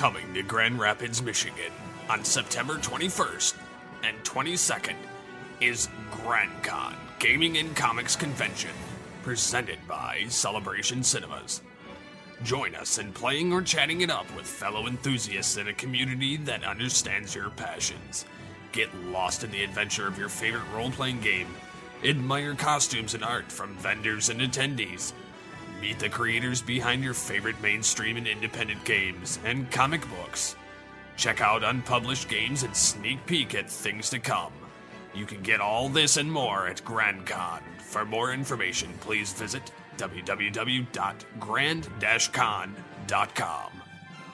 Coming to Grand Rapids, Michigan on September 21st and 22nd is GrandCon Gaming and Comics Convention, presented by Celebration Cinemas. Join us in playing or chatting it up with fellow enthusiasts in a community that understands your passions. Get lost in the adventure of your favorite role-playing game. Admire costumes and art from vendors and attendees. Meet the creators behind your favorite mainstream and independent games and comic books. Check out unpublished games and sneak peek at things to come. You can get all this and more at GrandCon. For more information, please visit www.grand-con.com.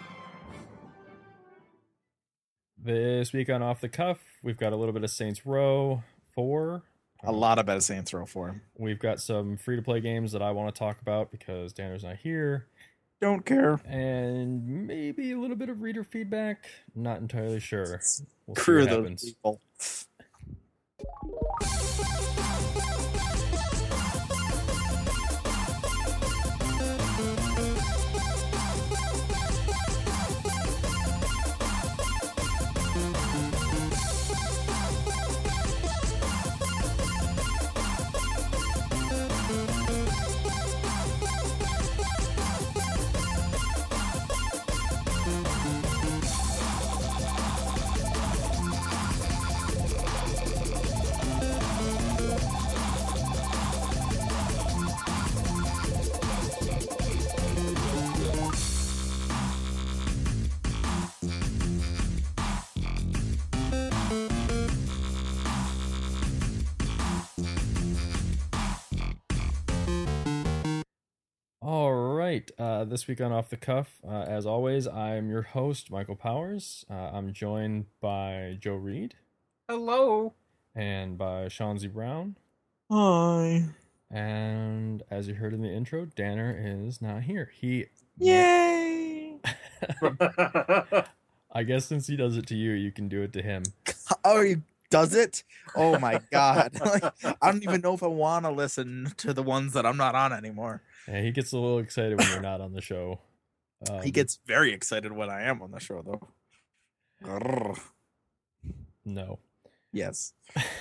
This week on Off the Cuff, we've got a little bit of Saints Row 4. A lot about Saints Row 4. We've got some free-to-play games that I want to talk about because Danner's not here. Don't care. And maybe a little bit of reader feedback. Not entirely sure. We'll see Screw what those happens. people. All right. This week on Off the Cuff, as always, I'm your host, Michael Powers. I'm joined by Joe Reed. Hello. And by Sean Z. Brown. Hi. And as you heard in the intro, Danner is not here. Yay! I guess since he does it to you, you can do it to him. Oh, he does it? Oh my god. Like, I don't even know if I want to listen to the ones that I'm not on anymore. Yeah, he gets a little excited when you're not on the show. He gets very excited when I am on the show, though. Grrr. No. Yes.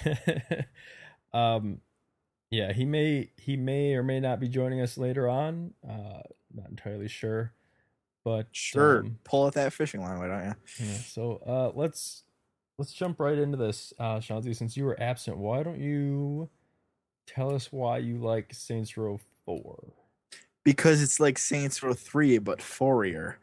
Yeah, he may or may not be joining us later on. Not entirely sure. But Sure. Pull out that fishing line, why don't you? Yeah, so let's jump right into this. Shanzi, since you were absent, why don't you tell us why you like Saints Row 4? Because it's like Saints Row 3, but fourier.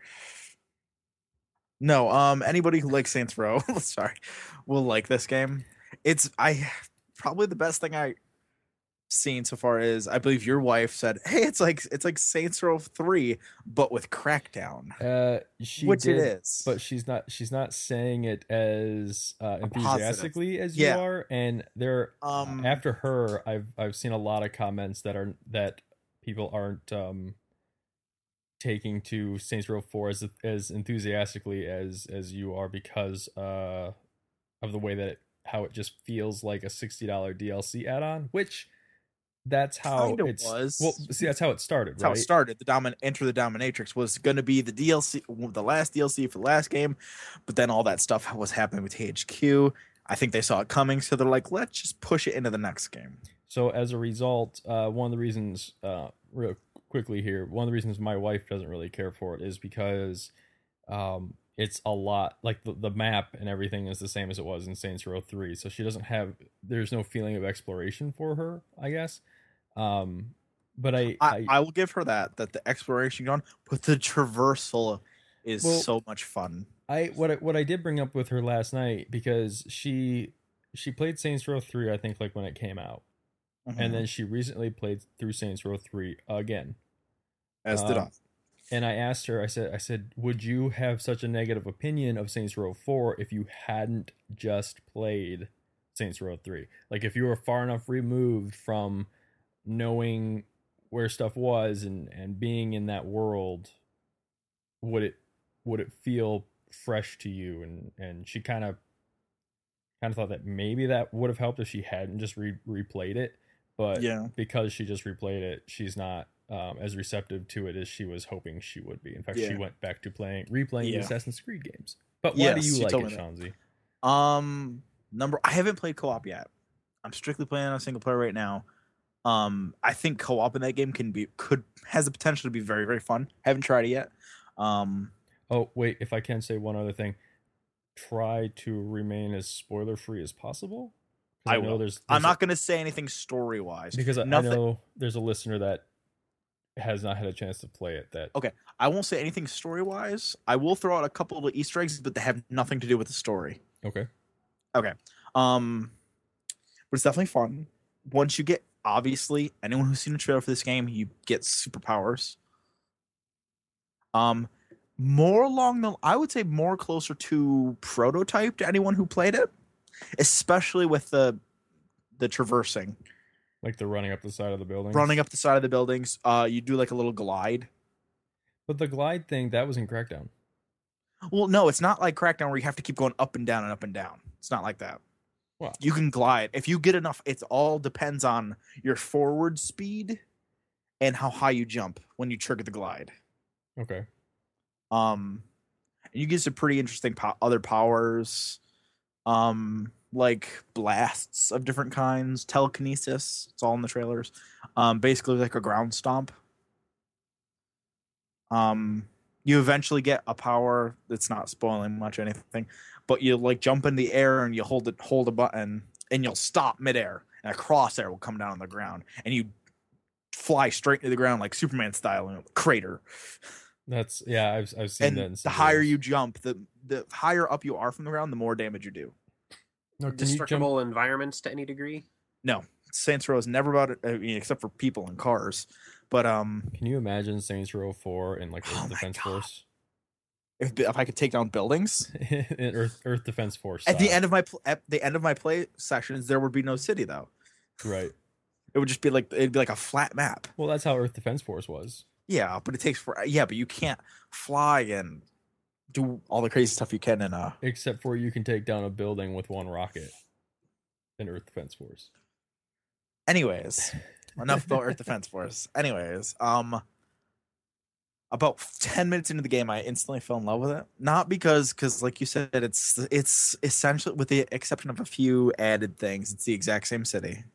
No, anybody who likes Saints Row, sorry, will like this game. It's probably the best thing I've seen so far is I believe your wife said, "Hey, it's like Saints Row 3, but with Crackdown." It did, is, but she's not saying it as enthusiastically as you are. And there, after her, I've seen a lot of comments that people aren't taking to Saints Row 4 as enthusiastically as you are because of the way how it just feels like a $60 DLC add-on, which that's how it was. Well, see, that's how it started. That's right? How it started. Enter the Dominatrix was going to be the DLC, the last DLC for the last game, but then all that stuff was happening with THQ. I think they saw it coming, so they're like, let's just push it into the next game. So as a result, one of the reasons, real quickly here, one of the reasons my wife doesn't really care for it is because it's a lot, like the map and everything is the same as it was in Saints Row 3. So there's no feeling of exploration for her, I guess. But I will give her that the exploration gone, but the traversal is so much fun. What I did bring up with her last night, because she played Saints Row 3, I think, like when it came out. Mm-hmm. And then she recently played through Saints Row 3 again. As did I. And I asked her, I said, would you have such a negative opinion of Saints Row 4 if you hadn't just played Saints Row 3? Like, if you were far enough removed from knowing where stuff was and being in that world, would it feel fresh to you? And she kind of thought that maybe that would have helped if she hadn't just replayed it. But because she just replayed it, she's not as receptive to it as she was hoping she would be. In fact, she Yeah. went back to replaying the Yeah. Assassin's Creed games. But why do Yes, you she like told it, me that. Shanzi? I haven't played co-op yet. I'm strictly playing on a single player right now. I think co-op in that game has the potential to be very, very fun. Haven't tried it yet. Oh, wait, if I can say one other thing, try to remain as spoiler free as possible. 'Cause I know will. there's I'm not going to say anything story wise because I Nothing. know there's a listener that has not had a chance to play it. That Okay, I won't say anything story wise. I will throw out a couple of Easter eggs, but they have nothing to do with the story. okay. Okay. But it's definitely fun. Once you get, obviously, anyone who's seen a trailer for this game, you get superpowers. More along the, I would say more closer to prototype to anyone who played it, especially with the traversing, Like the running up the side of the building. running up the side of the buildings. You do like a little glide. But the glide thing, that was in Crackdown. Well, no, it's not like Crackdown where you have to keep going up and down and up and down. It's not like that. Wow. You can glide if you get enough. It all depends on your forward speed and how high you jump when you trigger the glide. Okay. And you get some pretty interesting other powers, like blasts of different kinds, telekinesis. It's all in the trailers. Basically like a ground stomp. You eventually get a power that's not spoiling much anything, but you like jump in the air and you hold a button and you'll stop midair and a crosshair will come down on the ground and you fly straight to the ground like Superman style in a crater. That's I've seen And that. In the some higher videos. you jump, the higher up you are from the ground, the more damage you do. No, can you jump? Destructible environments to any degree? No, Saints Row is never about it. I mean, except for people and cars. But Can you imagine Saints Row 4 in like Earth Oh my Defense God. Force? if I could take down buildings In Earth Defense Force. at the style. end of my play sessions, there would be no city though. Right. It would just be like a flat map. Well, that's how Earth Defense Force was. Yeah, but it takes but you can't fly and do all the crazy stuff you can in Except for you can take down a building with one rocket in Earth Defense Force. Anyways, enough about Earth Defense Force. Anyways, about 10 minutes into the game, I instantly fell in love with it. Not because like you said, it's essentially, with the exception of a few added things, it's the exact same city.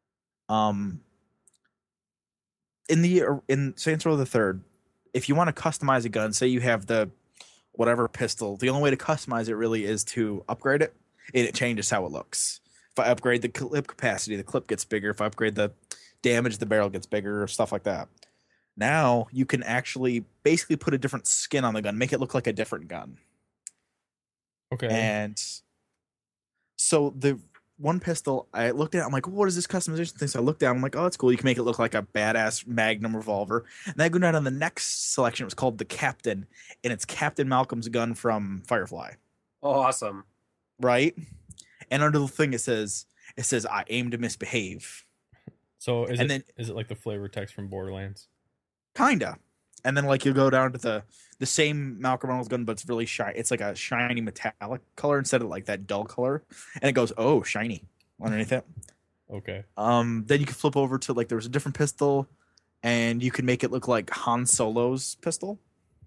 In Saints Row the Third, if you want to customize a gun, say you have the whatever pistol, the only way to customize it really is to upgrade it, and it changes how it looks. If I upgrade the clip capacity, the clip gets bigger. If I upgrade the damage, the barrel gets bigger, or stuff like that. Now you can actually basically put a different skin on the gun, make it look like a different gun. Okay. And so the one pistol, I looked at, I'm like, what is this customization thing? So I looked down, I'm like, oh, that's cool. You can make it look like a badass Magnum revolver. And then I go down on the next selection. It was called the Captain, and it's Captain Malcolm's gun from Firefly. Oh, awesome. Right? And under the thing it says, I aim to misbehave. So is and it then- like the flavor text from Borderlands? Kinda. And then like you go down to the same Malcolm Reynolds gun, but it's really shiny. It's like a shiny metallic color instead of like that dull color. And it goes, oh, shiny underneath it. Okay. Then you can flip over to like there was a different pistol, and you can make it look like Han Solo's pistol.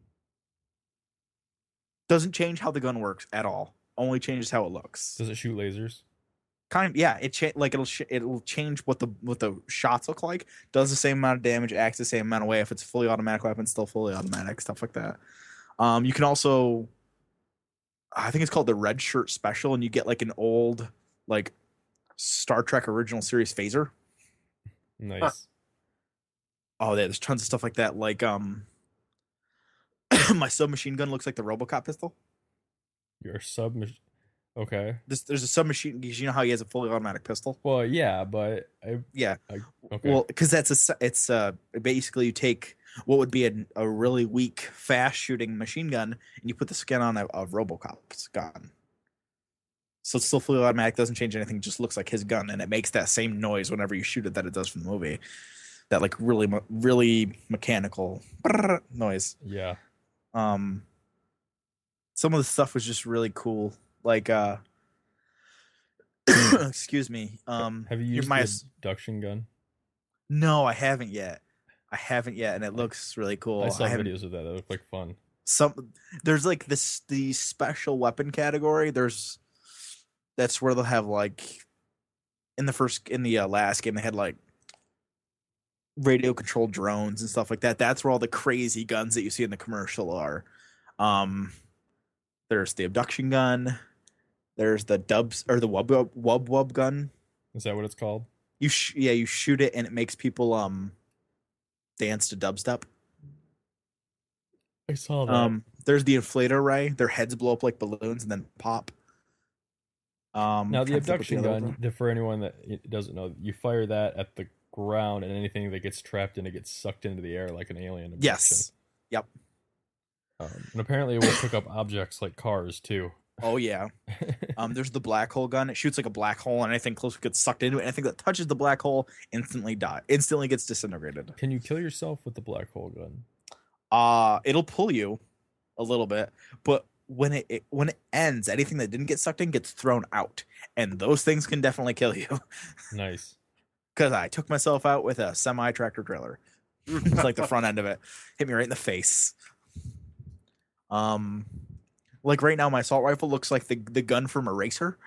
Doesn't change how the gun works at all. Only changes how it looks. Does it shoot lasers? Kind of, yeah. It'll change what the shots look like. Does the same amount of damage, acts the same amount of way. If it's fully automatic weapon, still fully automatic, stuff like that. You can also, I think it's called the Red Shirt Special, and you get like an old like Star Trek original series phaser. Nice. Oh, there's tons of stuff like that. Like my submachine gun looks like the RoboCop pistol. Your submachine. Okay. There's a submachine because you know how he has a fully automatic pistol. Well, yeah, but Yeah. okay. Well, because it's basically you take what would be a really weak, fast shooting machine gun and you put the skin on of RoboCop's gun. So it's still fully automatic, doesn't change anything, just looks like his gun, and it makes that same noise whenever you shoot it that it does from the movie. That like really mechanical noise. Yeah. Some of the stuff was just really cool. Like excuse me. Have you used my the abduction gun? No, I haven't yet. I haven't yet, and it looks really cool. I saw haven't- videos of that. That looked like fun. There's like the special weapon category. That's where they'll have like in the last game they had like radio controlled drones and stuff like that. That's where all the crazy guns that you see in the commercial are. There's the abduction gun. There's the dubs or the wub gun. Is that what it's called? You shoot it and it makes people dance to dubstep. I saw that. There's the inflator array. Their heads blow up like balloons and then pop. Now the abduction gun, for anyone that doesn't know, you fire that at the ground, and anything that gets trapped in it gets sucked into the air like an alien abduction. Yes. Yep. And apparently it will pick up objects like cars too. Oh yeah. There's the black hole gun. It shoots like a black hole, and anything close gets sucked into it. Anything that touches the black hole instantly gets disintegrated. Can you kill yourself with the black hole gun? It'll pull you a little bit, but when it ends, anything that didn't get sucked in gets thrown out, and those things can definitely kill you. Nice. Because I took myself out with a semi tractor trailer. It's like the front end of it hit me right in the face. Like right now, my assault rifle looks like the gun from Eraser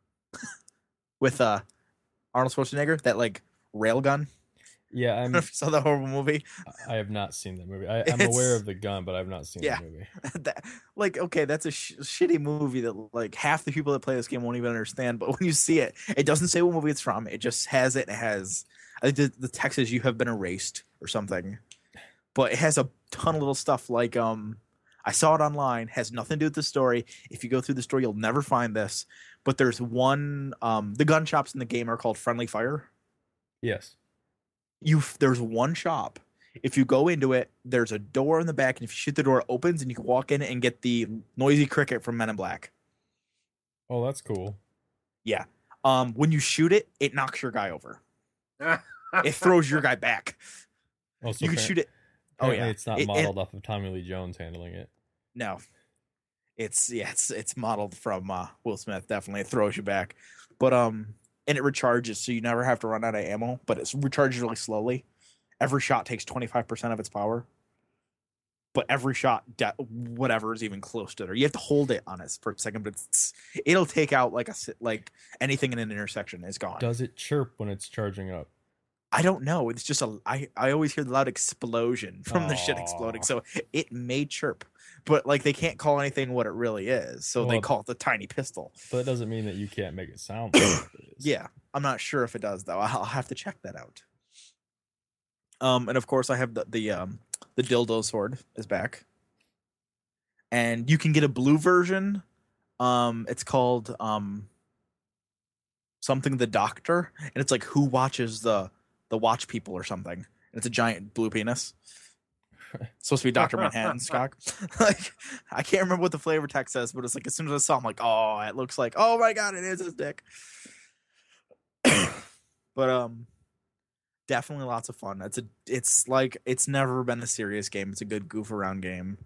with Arnold Schwarzenegger, that like rail gun. Yeah, I don't know if you saw that horrible movie. I have not seen that movie. I'm aware of the gun, but I've not seen the movie. That's a shitty movie that like half the people that play this game won't even understand. But when you see it, it doesn't say what movie it's from. It just has it. It has, I think the text is "You have been erased" or something. But it has a ton of little stuff like I saw it online. Has nothing to do with the story. If you go through the story, you'll never find this. But there's one. The gun shops in the game are called Friendly Fire. Yes. There's one shop. If you go into it, there's a door in the back, and if you shoot the door, it opens, and you can walk in and get the noisy cricket from Men in Black. Oh, that's cool. Yeah. When you shoot it, it knocks your guy over. It throws your guy back. Oh, so you can shoot it. Oh yeah, it's not modeled off of Tommy Lee Jones handling it. No, it's modeled from Will Smith. Definitely, it throws you back, but and it recharges, so you never have to run out of ammo. But it recharges really slowly. Every shot takes 25% of its power, but every shot, whatever is even close to it, you have to hold it on it for a second. But it'll take out like anything in an intersection is gone. Does it chirp when it's charging up? I don't know. It's just I always hear the loud explosion from the shit exploding, so it may chirp, but like they can't call anything what it really is, so they call it the tiny pistol. But that doesn't mean that you can't make it sound like it is. Yeah, I'm not sure if it does though. I'll have to check that out. And of course I have the dildo sword is back, and you can get a blue version. It's called something the Doctor, and it's like who watches the watch people or something, and it's a giant blue penis. It's supposed to be Dr. Manhattan's cock. Like I can't remember what the flavor text says, but it's like as soon as I saw it, I'm like, oh, it looks like, oh my god, it is his dick. But definitely lots of fun. It's never been a serious game. It's a good goof around game.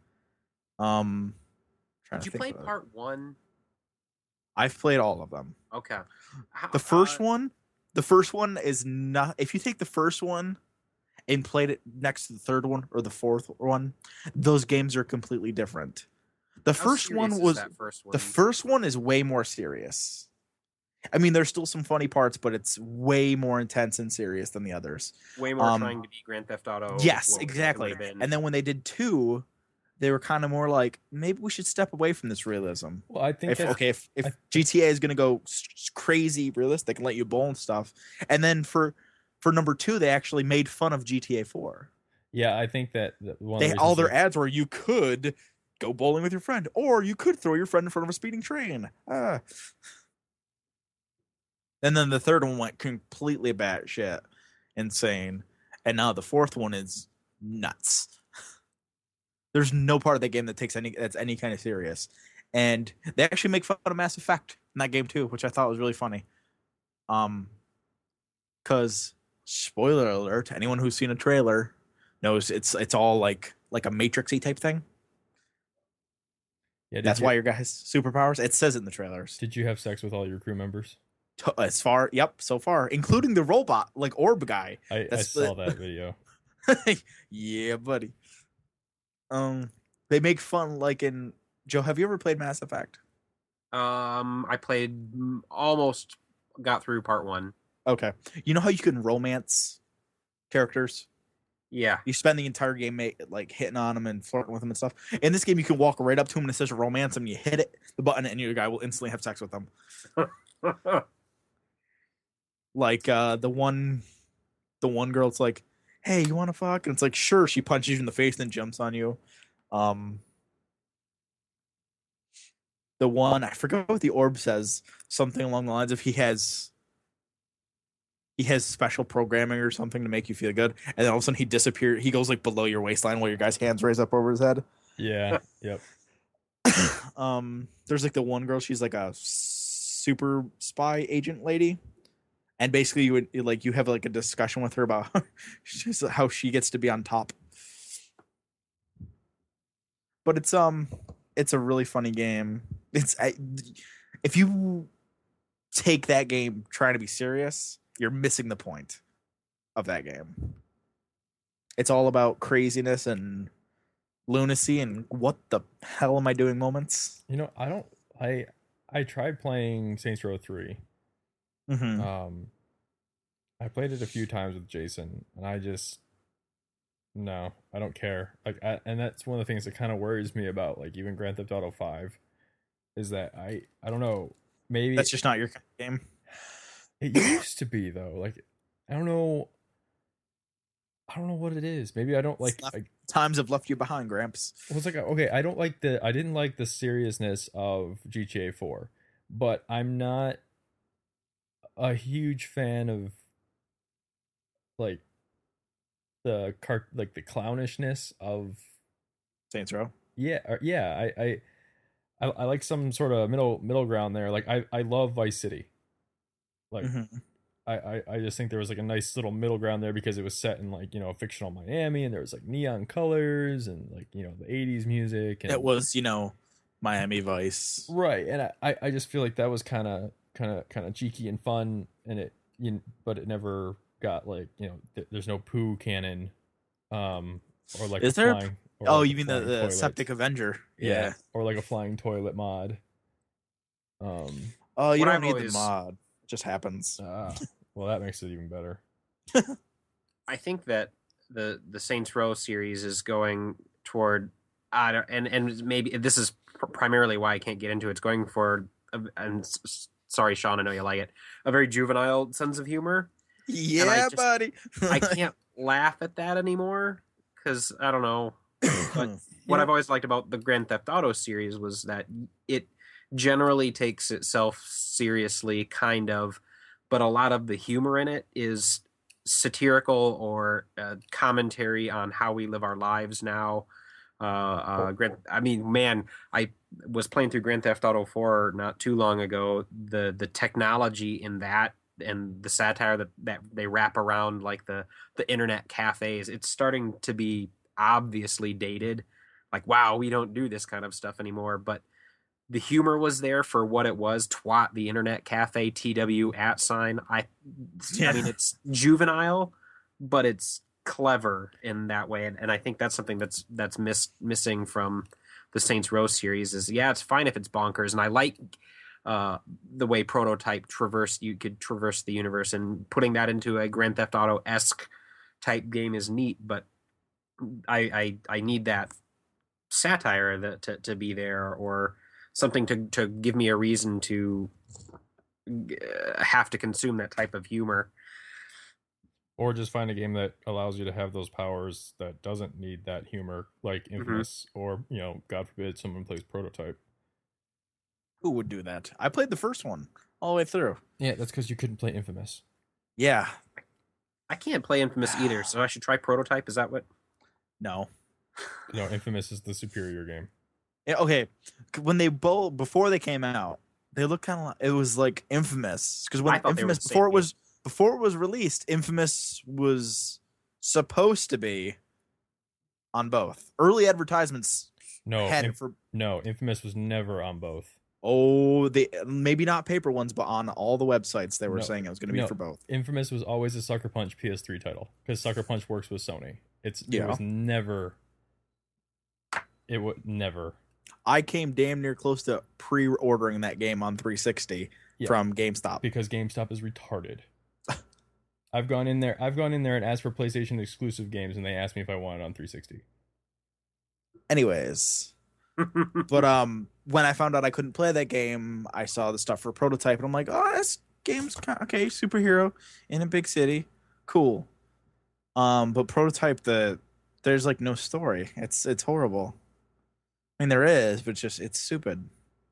Did you play part 1? I've played all of them. Okay. The first one is not. If you take the first one and played it next to the third one or the fourth one, those games are completely different. The first one is way more serious. I mean, there's still some funny parts, but it's way more intense and serious than the others. Way more trying to be Grand Theft Auto. Yes, exactly. And then when they did 2, they were kind of more like, maybe we should step away from this realism. Well, I think if GTA is going to go crazy realistic and let you bowl and stuff, and then for number 2, they actually made fun of GTA 4. Yeah, I think that all their ads were you could go bowling with your friend, or you could throw your friend in front of a speeding train. And then the third one went completely batshit insane, and now the fourth one is nuts. There's no part of the game that's any kind of serious, and they actually make fun of Mass Effect in that game too, which I thought was really funny. Because spoiler alert, anyone who's seen a trailer knows it's all like a Matrixy type thing. Yeah, that's why your guys superpowers. It says it in the trailers. Did you have sex with all your crew members? So far, including the robot, like orb guy. I saw that video. Yeah, buddy. They make fun like in Joe. Have you ever played Mass Effect? I played almost got through part 1. Okay, you know how you can romance characters. Yeah. You spend the entire game like hitting on them and flirting with them and stuff. In this game, you can walk right up to them and it says romance them. You hit the button, and your guy will instantly have sex with them. Like the one girl's like, "Hey, you want to fuck?" And it's like, "Sure." She punches you in the face, then jumps on you. The one, I forgot what the orb says. Something along the lines of he has special programming or something to make you feel good, and then all of a sudden he disappears. He goes like below your waistline while your guy's hands raise up over his head. Yeah. Yep. There's like the one girl. She's like a super spy agent lady, and basically you have like a discussion with her about how she gets to be on top. But it's a really funny game. If you take that game trying to be serious, you're missing the point of that game. It's all about craziness and lunacy and what the hell am I doing moments. You know, I tried playing Saints Row 3. Mm-hmm. I played it a few times with Jason, and I don't care. And that's one of the things that kind of worries me about like even Grand Theft Auto 5 is that I don't know, maybe That's just not your game. it used to be though. Like I don't know what it is. Maybe I don't like Times have left you behind, Gramps. Well, it's like okay, I didn't like the seriousness of GTA 4, but I'm not a huge fan of like the clownishness of Saints Row. Yeah. I like some sort of middle ground there. Like I love Vice City. Like I just think there was like a nice little middle ground there because it was set in like, you know, fictional Miami, and there was like neon colors and like, you know, the 80s music, and it was, you know, Miami Vice. Right. And I just feel like that was kind of cheeky and fun, and but it never got like, you know, there's no poo cannon or like is there flying, oh like you mean the Septic Avenger? Yeah. Or like a flying toilet mod. Oh, you don't need the mod. It just happens. Well, that makes it even better. I think that the Saints Row series is going toward and maybe this is primarily why I can't get into it. It's going for and sorry, Sean, I know you like it, a very juvenile sense of humor. Yeah, buddy. I can't laugh at that anymore because I don't know. But what I've always liked about the Grand Theft Auto series was that it generally takes itself seriously, kind of, but a lot of the humor in it is satirical or commentary on how we live our lives now. I was playing through Grand Theft Auto 4 not too long ago. The technology in that and the satire that they wrap around like the internet cafes, it's starting to be obviously dated. Like, wow, we don't do this kind of stuff anymore. But the humor was there for what it was. Twat, the internet cafe, TW @ I mean, it's juvenile, but it's clever in that way. And I think that's something that's missing from the Saints Row series is, yeah, it's fine if it's bonkers. And I like the way Prototype you could traverse the universe, and putting that into a Grand Theft Auto-esque type game is neat, but I need that satire to be there, or something to give me a reason to have to consume that type of humor. Or just find a game that allows you to have those powers that doesn't need that humor, like Infamous, or, you know, God forbid someone plays Prototype. Who would do that? I played the first one all the way through. Yeah, that's because you couldn't play Infamous. Yeah. I can't play Infamous either, so I should try Prototype. Is that what? No. No, Infamous is the superior game. Yeah, okay. When before they came out, they looked kind of like, it was like Infamous, because when Infamous before it was released, Infamous was supposed to be on both. Early advertisements Infamous was never on both. Oh, they maybe not paper ones, but on all the websites they were saying it was going to be for both. Infamous was always a Sucker Punch PS3 title, because Sucker Punch works with Sony. It Yeah. was never. It would never. I came damn near close to pre-ordering that game on 360 Yeah. from GameStop. Because GameStop is retarded. I've gone in there and asked for PlayStation exclusive games, and they asked me if I wanted it on 360. Anyways, but when I found out I couldn't play that game, I saw the stuff for Prototype, and I'm like, oh, this game's okay, superhero in a big city, cool. But Prototype, there's like no story. It's horrible. I mean, there is, but it's stupid.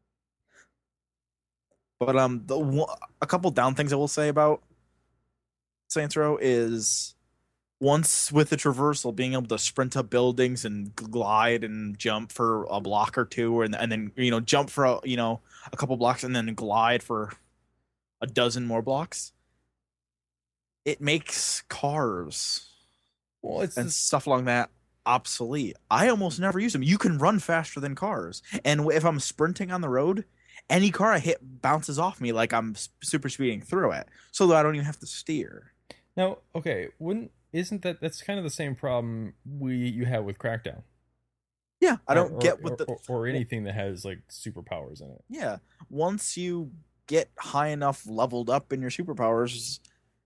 But a couple down things I will say about Saints Row is once with the traversal, being able to sprint up buildings and glide and jump for a block or two, and then jump for a couple blocks and then glide for a dozen more blocks. It makes cars and stuff along that obsolete. I almost never use them. You can run faster than cars, and if I'm sprinting on the road, any car I hit bounces off me like I'm super speeding through it, so that I don't even have to steer. Now, okay, isn't that's kind of the same problem you have with Crackdown? Yeah, I don't get what or anything that has like superpowers in it. Yeah, once you get high enough leveled up in your superpowers,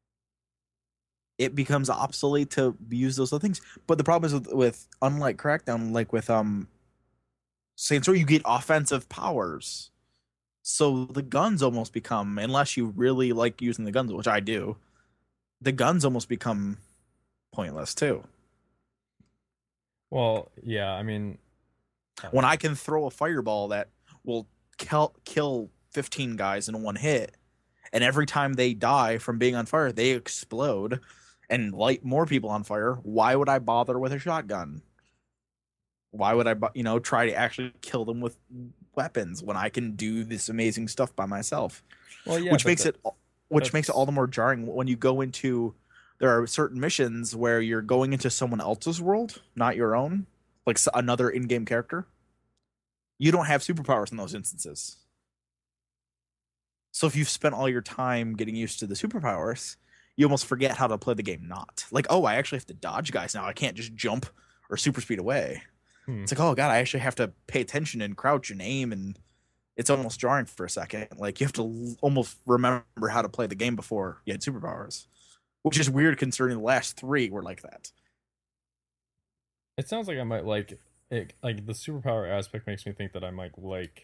it becomes obsolete to use those other things. But the problem is with unlike Crackdown, like with Saints Row, you get offensive powers. So the guns almost become, unless you really like using the guns, which I do, the guns almost become pointless too. Well, yeah, I mean, when I can throw a fireball that will kill 15 guys in one hit, and every time they die from being on fire, they explode and light more people on fire, why would I bother with a shotgun? Why would I, try to actually kill them with weapons when I can do this amazing stuff by myself? Well, yeah, which makes it all the more jarring when you go into. There are certain missions where you're going into someone else's world, not your own, like another in-game character. You don't have superpowers in those instances. So if you've spent all your time getting used to the superpowers, you almost forget how to play the game not. Like, oh, I actually have to dodge guys now. I can't just jump or super speed away. It's like, oh, God, I actually have to pay attention and crouch and aim, and it's almost jarring for a second. Like, you have to almost remember how to play the game before you had superpowers. Which is weird considering the last 3 were like that. It sounds like I might like it. Like the superpower aspect makes me think that I might like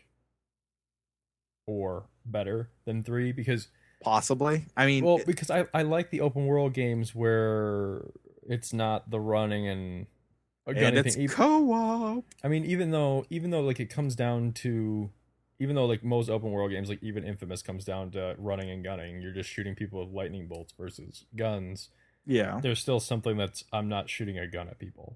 4 better than 3 because possibly. I mean, because I like the open world games where it's not the running and it's co-op. I mean, even though like it comes down to. Even though, like, most open world games, like, even Infamous comes down to running and gunning. You're just shooting people with lightning bolts versus guns. Yeah. There's still something I'm not shooting a gun at people.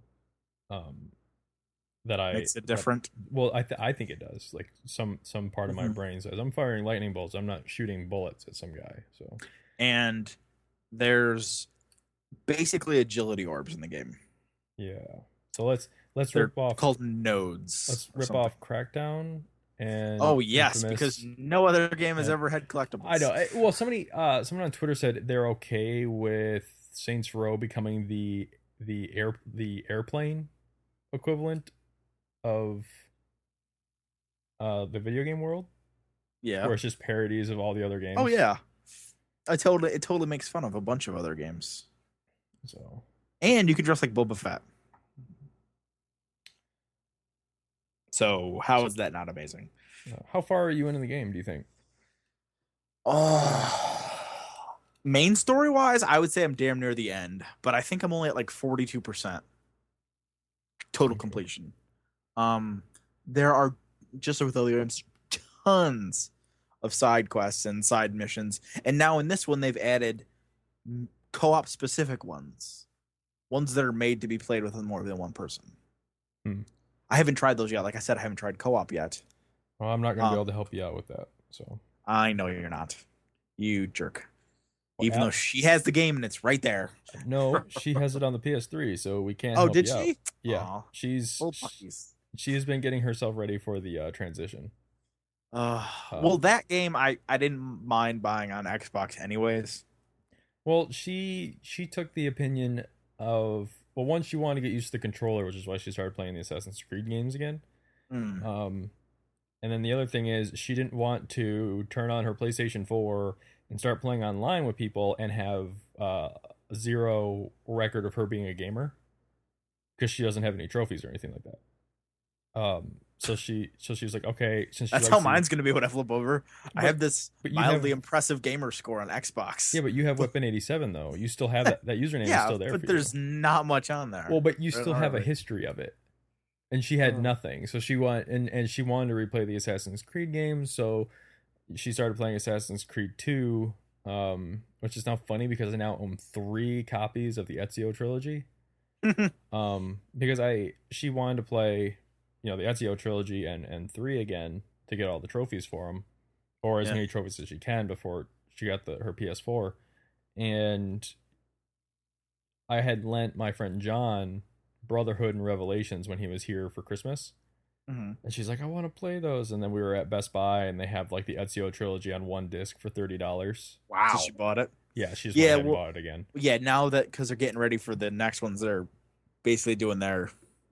Makes it different? I think it does. Like, some part of my brain says, I'm firing lightning bolts. I'm not shooting bullets at some guy. So. And there's basically agility orbs in the game. Yeah. So let's They're rip off... called nodes. Let's rip off Crackdown. And yes, Infamous. Because no other game has ever had collectibles. I know. Well, someone on Twitter said they're okay with Saints Row becoming the airplane equivalent of the video game world. Yeah, where it's just parodies of all the other games. Oh yeah, it totally makes fun of a bunch of other games. So, and you can dress like Boba Fett. So how is that not amazing? How far are you into the game, do you think? Main story wise, I would say I'm damn near the end, but I think I'm only at like 42% total completion. There are, just with other games, tons of side quests and side missions, and now in this one they've added co-op specific ones that are made to be played with more than one person. I haven't tried those yet. Like I said, I haven't tried co-op yet. Well, I'm not going to be able to help you out with that. So I know you're not. You jerk. Even though she has the game and it's right there. No, she has it on the PS3, so we can't. Oh, help did you she? Out. Yeah, Aw. she has been getting herself ready for the transition. Well, that game I didn't mind buying on Xbox anyways. Well, she took the opinion of well, one, she wanted to get used to the controller, which is why she started playing the Assassin's Creed games again. Mm. And then the other thing is she didn't want to turn on her PlayStation 4 and start playing online with people and have zero record of her being a gamer because she doesn't have any trophies or anything like that. So she was like, okay, since she That's likes how mine's gonna be when I flip over. I have this but you mildly have- impressive gamer score on Xbox. Yeah, but you have Weapon 87 though. You still have that username is still there. but for there's you. not much on there. Well, but you still have a Hardly. history of it. And she had Oh. nothing. So she and she wanted to replay the Assassin's Creed games, so she started playing Assassin's Creed 2, which is now funny because I now own 3 copies of the Ezio trilogy. Because she wanted to play, the Ezio trilogy and 3 again to get all the trophies for them, or as Yeah. many trophies as she can before she got her PS4. And I had lent my friend John Brotherhood and Revelations when he was here for Christmas. Mhm. And she's like, I want to play those. And then we were at Best Buy and they have like the Ezio trilogy on one disc for $30. Wow. So she bought it. Yeah, she's Yeah, and well- bought it again. Yeah, now that because they're getting ready for the next ones, they're basically doing their.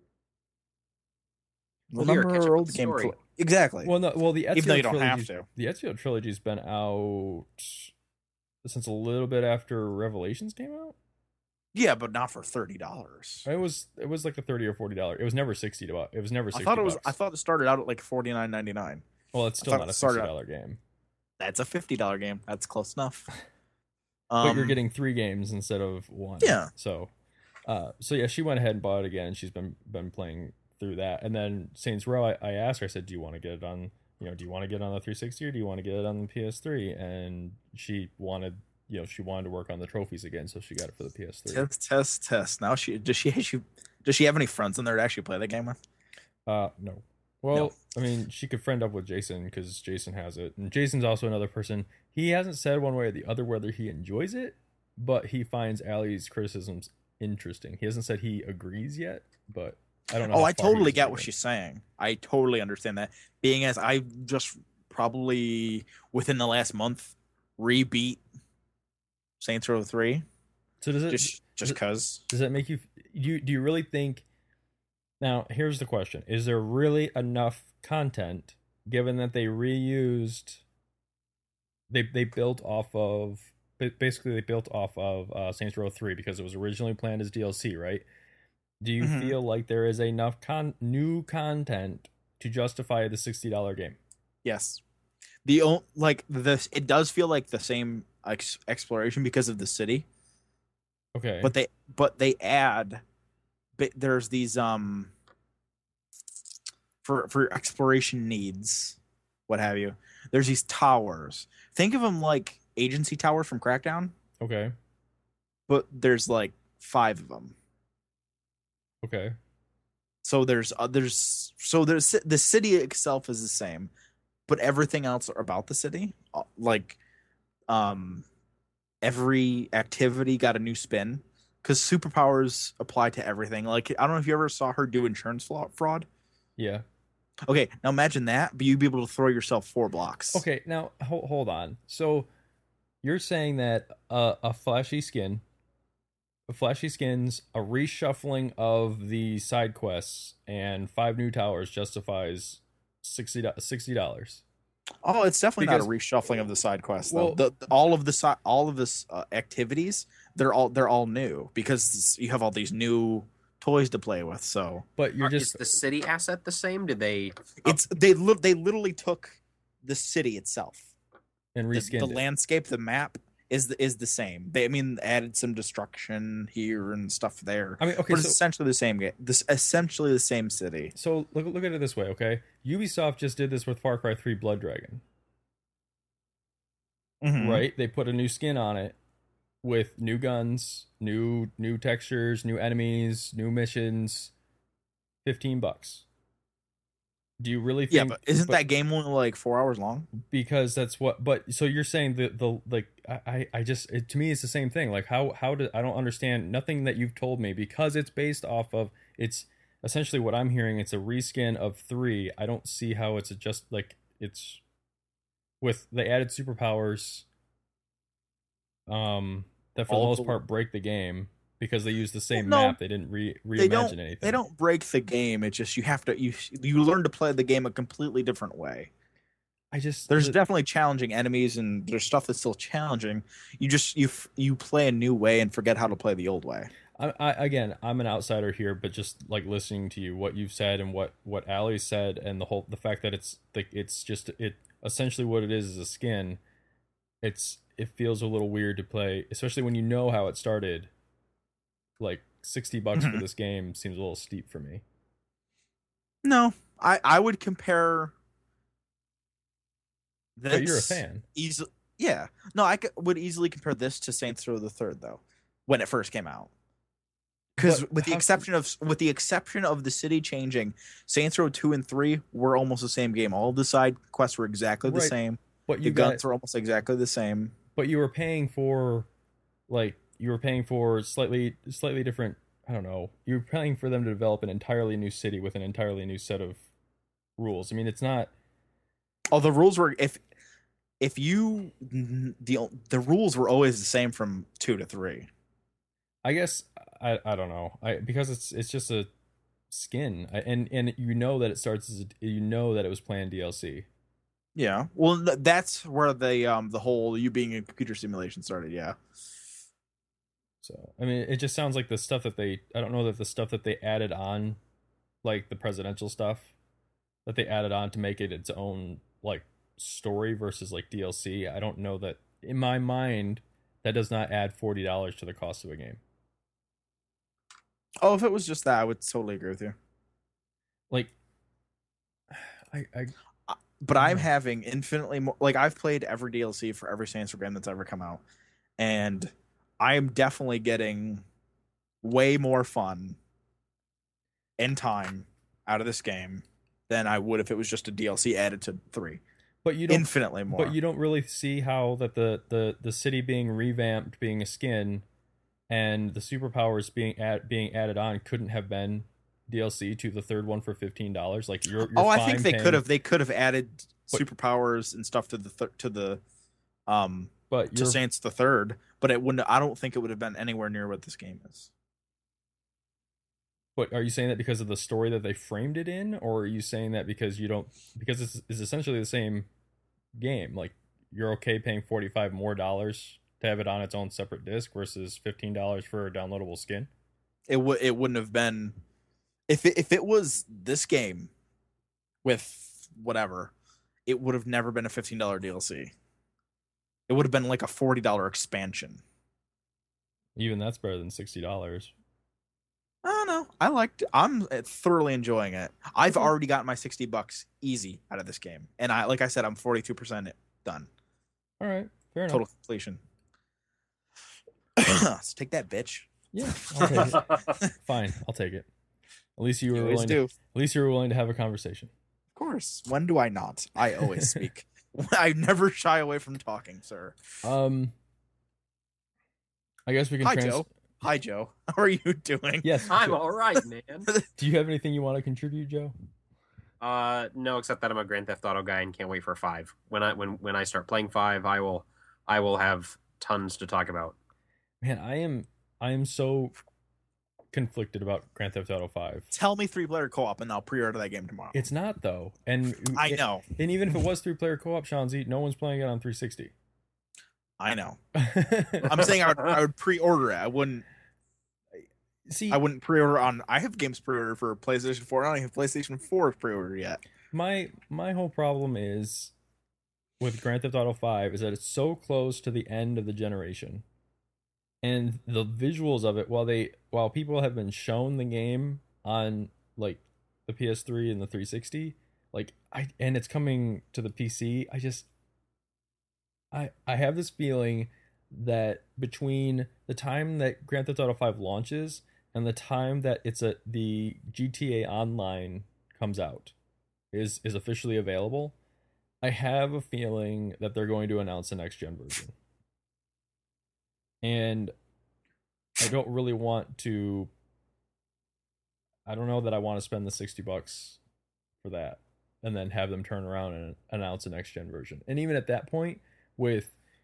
Well, here, catch up her with old the game? story. Exactly. Well, no, the Ezio Even though you don't trilogy's- have to. The Ezio trilogy's been out since a little bit after Revelations came out. Yeah, but not for $30. It was like a $30 or $40. It was never $60. It was never 60 I thought it was. bucks. I thought it started out at like $49.99. Well, it's I still thought not it a started $60 game. That's a $50 game. That's close enough. But you're getting 3 games instead of 1. Yeah. So yeah, she went ahead and bought it again. And she's been playing through that. And then Saints Row, I asked her. I said, "Do you want to get it on? Do you want to get it on the 360 or do you want to get it on the PS3?" And she wanted, she wanted to work on the trophies again, so she got it for the PS3. Test. Now does she have any friends in there to actually play the game with? No. Well, I mean, she could friend up with Jason because Jason has it, and Jason's also another person. He hasn't said one way or the other whether he enjoys it, but he finds Allie's criticisms interesting. He hasn't said he agrees yet, but I don't know. Oh, how I far he totally is get with what it. she's saying. I totally understand that. Being as I just probably within the last month rebeat Saints Row 3 So does it just cuz. does that make you? Do you really think? Now, here's the question: is there really enough content, given that they reused? They built off of basically they built off of Saints Row 3 because it was originally planned as DLC, right? Do you Mhm. feel like there is enough new content to justify the $60 game? Yes. It does feel like the same exploration because of the city, Okay, but they add there's these for exploration needs, what have you. There's these towers. Think of them like agency towers from Crackdown, okay, but there's like 5 of them. okay. So there's the city itself is the same, but everything else about the city, like every activity got a new spin because superpowers apply to everything. Like I don't know if you ever saw her do insurance fraud. Yeah. Okay, now imagine that, but you'd be able to throw yourself 4 blocks. Okay, now hold on. So you're saying that a flashy skins, a reshuffling of the side quests, and 5 new towers justifies $60. Oh, it's definitely not a Because- reshuffling of the side quests Well- though. All of this activities, they're all new because you have all these new toys to play with. So But you're Is just the city asset the same? Did they? they literally took the city itself, and the reskinned it. landscape, the map is the same. They added some destruction here and stuff there. I mean, okay, But it's so essentially the same game. This essentially the same city. look at it this way, okay? Ubisoft just did this with Far Cry 3 Blood Dragon, Mhm. right? They put a new skin on it with new guns, new textures, new enemies, new missions. $15. Do you really think? Yeah, but isn't that game only like 4 hours long? because that's what? But so you're saying the like I just to me it's the same thing. Like how do I don't understand nothing that you've told me because it's based off of it's essentially what I'm hearing. It's a reskin of 3. I don't see how it's just like it's with the added superpowers. That for the All of most the- part break the game. because they used the same No, map. They didn't they don't. reimagine anything. They don't break the game. It's just you have to you learn to play the game a completely different way. There's definitely challenging enemies and there's stuff that's still challenging. You play a new way and forget how to play the old way. Again, I'm an outsider here, but just like listening to you, what you've said and what Ali said, and the fact that it's essentially what it is a skin. It feels a little weird to play, especially when you know how it started. Like $60 for this game seems a little steep for me. No, I would compare. But you're a fan. Yeah. No, I would easily compare this to Saints Row the Third though, when it first came out. Because with the exception of the city changing, Saints Row 2 and 3 were almost the same game. All of the side quests were exactly the same. But the guns were almost exactly the same. But you were paying for slightly different. I don't know. You were paying for them to develop an entirely new city with an entirely new set of rules. I mean, it's not. Oh, the rules were the rules were always the same from 2 to 3. I guess I don't know. Because it's just a skin, and you know that it starts as that it was planned DLC. Yeah, well, that's where the whole you being a computer simulation started. Yeah. So I mean, it just sounds like the stuff that I don't know that the stuff that they added on, like the presidential stuff, that they added on to make it its own like story versus like DLC. I don't know that in my mind that does not add $40 to the cost of a game. Oh, if it was just that, I would totally agree with you. Like, but I'm having infinitely more. Like, I've played every DLC for every Saints Row game that's ever come out, and I am definitely getting way more fun and time out of this game than I would if it was just a DLC added to 3. But you don't infinitely more. But you don't really see how that the city being revamped, being a skin, and the superpowers being added on couldn't have been DLC to the third one for $15. Like you're I think they could have. They could have added superpowers and stuff to Saints the Third, but it wouldn't. I don't think it would have been anywhere near what this game is. But are you saying that because of the story that they framed it in, or are you saying that because it's essentially the same game? Like you're okay paying $45 more to have it on its own separate disc versus $15 for a downloadable skin? It wouldn't have been if it was this game with whatever. It would have never been a $15 DLC. It would have been like a $40 expansion. Even that's better than $60. I don't know. I'm thoroughly enjoying it. I've already gotten my $60 easy out of this game, and like I said, I'm 42% done. All right, fair enough. Total completion. Let's take that, bitch. Yeah, I'll take it. Fine, I'll take it. At least you were willing to have a conversation. Of course. When do I not? I always speak. I never shy away from talking, sir. I guess we can. Joe. Hi, Joe. How are you doing? Yes, I'm all right, man. Do you have anything you want to contribute, Joe? No, except that I'm a Grand Theft Auto guy and can't wait for 5. When I start playing 5, I will have tons to talk about. Man, I am so conflicted about Grand Theft Auto 5. Tell me 3-player co-op and I'll pre-order that game tomorrow. It's not though, and I know. And even if it was 3-player co-op, Shanzi, no one's playing it on 360. I know. I'm saying I would pre-order it. I wouldn't. See, I wouldn't pre-order on. I have games pre-ordered for PlayStation 4. I don't have PlayStation 4 pre-order yet. My whole problem is with Grand Theft Auto 5 is that it's so close to the end of the generation, and the visuals of it. While people have been shown the game on like the PS3 and the 360, and it's coming to the PC. I have this feeling that between the time that Grand Theft Auto 5 launches and the time that the GTA Online comes out is officially available, I have a feeling that they're going to announce the next gen version. And I don't really want to. I don't know that I want to spend the $60 for that and then have them turn around and announce a next gen version. And even at that point, with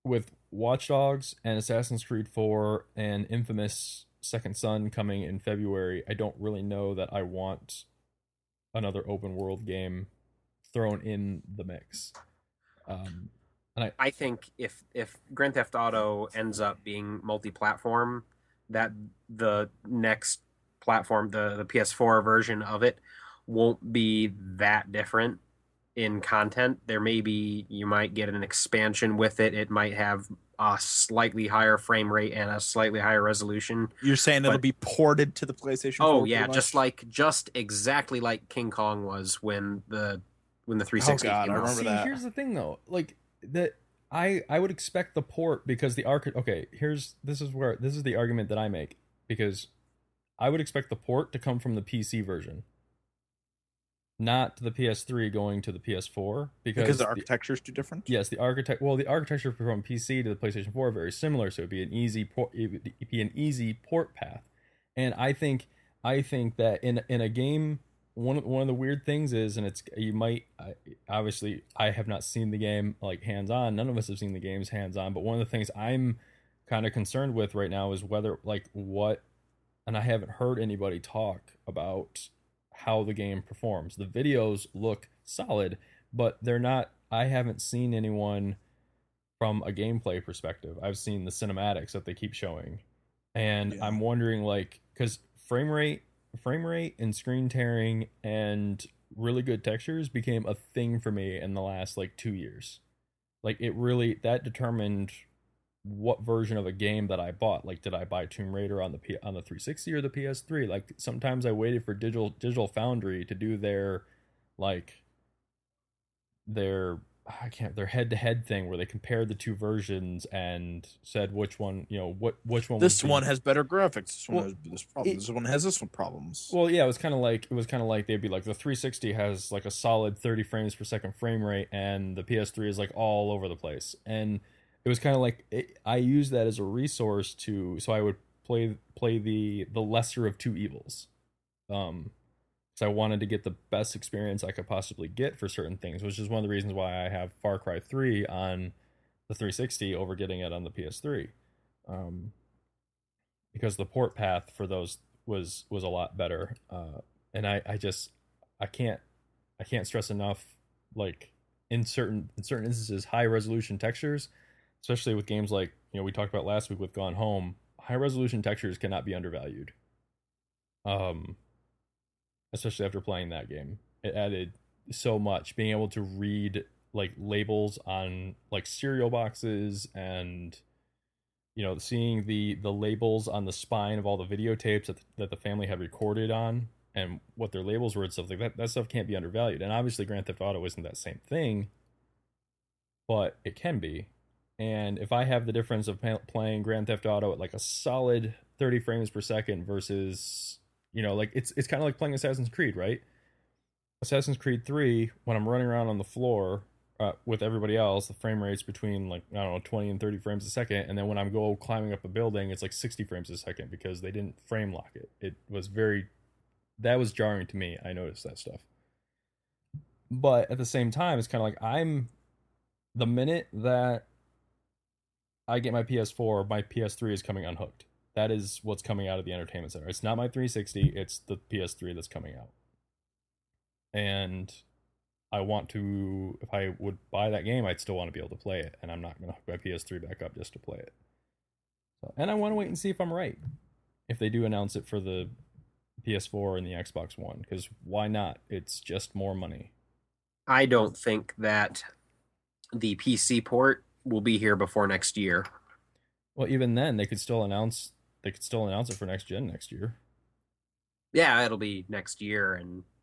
with Watch Dogs and Assassin's Creed 4 and Infamous Second Son coming in February, I don't really know that I want another open world game thrown in the mix. And I think if Grand Theft Auto ends up being multi-platform, that the next platform, the PS4 version of it, won't be that different in content. There may be, you might get an expansion with it. It might have a slightly higher frame rate and a slightly higher resolution. You're saying it'll But be ported to the PlayStation 4? oh yeah, pretty much? just exactly like King Kong was when the 360 God, came I out. remember see, that. here's the thing though, like that I would expect the port because the okay, this is the argument that I make, because I would expect the port to come from the PC version, not the PS3 going to the PS4, Because the architecture is too different? yes, the architecture from PC to the PlayStation 4 are very similar, so it'd be an easy port path. And I think that in a game, one of the weird things is, and it's, you might, obviously I have not seen the game like hands on. None of us have seen the games hands on. But one of the things I'm kind of concerned with right now is whether, like, what, and I haven't heard anybody talk about how the game performs. The videos look solid, but they're not. I haven't seen anyone from a gameplay perspective. I've seen the cinematics that they keep showing, and Yeah. I'm wondering, like, because frame rate and screen tearing and really good textures became a thing for me in the last like 2 years. Like, it really, that determined what version of a game that I bought. Like, did I buy Tomb Raider on the 360 or the PS3? Like, sometimes I waited for Digital Foundry to do their, like, their head-to-head thing where they compared the two versions and said which one, which one This was one has better graphics. This one Well, has this problem. This one has this one problems. well, yeah, it was kind of like they'd be like, the 360 has like a solid 30 frames per second frame rate, and the PS3 is like all over the place. And it was kind of like, I used that as a resource so I would play the lesser of two evils, because I wanted to get the best experience I could possibly get for certain things, which is one of the reasons why I have Far Cry 3 on the 360 over getting it on the PS3. Because the port path for those was a lot better, and I can't stress enough, like, in certain instances, high resolution textures, especially with games like, we talked about last week with Gone Home. High resolution textures cannot be undervalued, especially after playing that game. It added so much, being able to read like labels on like cereal boxes, and seeing the labels on the spine of all the videotapes that the family had recorded on, and what their labels were and stuff like that. That stuff can't be undervalued. And obviously Grand Theft Auto isn't that same thing, but it can be. And if I have the difference of playing Grand Theft Auto at like a solid 30 frames per second versus, like, it's kind of like playing Assassin's Creed, right? Assassin's Creed 3, when I'm running around on the floor with everybody else, the frame rate's between, like, I don't know, 20 and 30 frames a second. And then when I'm climbing up a building, it's like 60 frames a second, because they didn't frame lock it. It was that was jarring to me. I noticed that stuff. But at the same time, it's kind of like, the minute that I get my PS4, my PS3 is coming unhooked. That is what's coming out of the entertainment center. It's not my 360, it's the PS3 that's coming out. And I want to, if I would buy that game, I'd still want to be able to play it, and I'm not going to hook my PS3 back up just to play it. So, and I want to wait and see if I'm right, if they do announce it for the PS4 and the Xbox One, because why not? It's just more money. I don't think that the PC port will be here before next year. Well, even then, they could still announce it for next gen next year. Yeah, it'll be next year,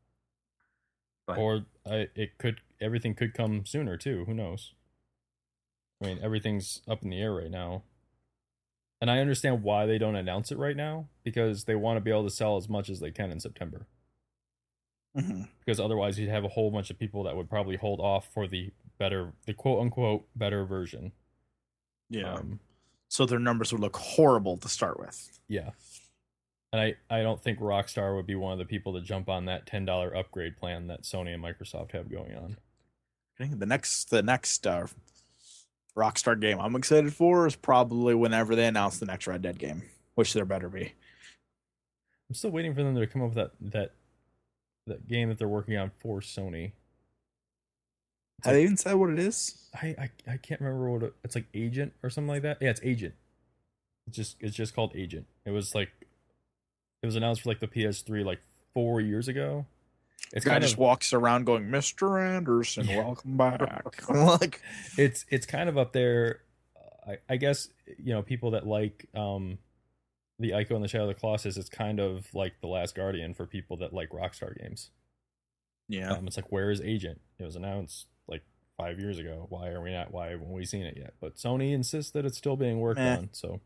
or everything could come sooner too. Who knows? I mean, everything's up in the air right now, and I understand why they don't announce it right now, because they want to be able to sell as much as they can in September. Mm-hmm. Because otherwise, you'd have a whole bunch of people that would probably hold off for the quote unquote better version. Yeah. So their numbers would look horrible to start with. Yeah. And I don't think Rockstar would be one of the people to jump on that $10 upgrade plan that Sony and Microsoft have going on. I think the next Rockstar game I'm excited for is probably whenever they announce the next Red Dead game, which there better be. I'm still waiting for them to come up with that game that they're working on for Sony. Have they even said what it is? I can't remember what it's like, Agent or something like that. Yeah, it's Agent. It's just called Agent. It was announced for like the PS3 like 4 years ago. It's Guy kind just of walks around going, "Mr. Anderson, welcome back." Like, it's kind of up there. I guess, you know, people that like the Ico and the Shadow of the Colossus, it's kind of like The Last Guardian for people that like Rockstar games. yeah. It's like, where is Agent? It was announced like 5 years ago. Why haven't we seen it yet? But Sony insists that it's still being worked on. So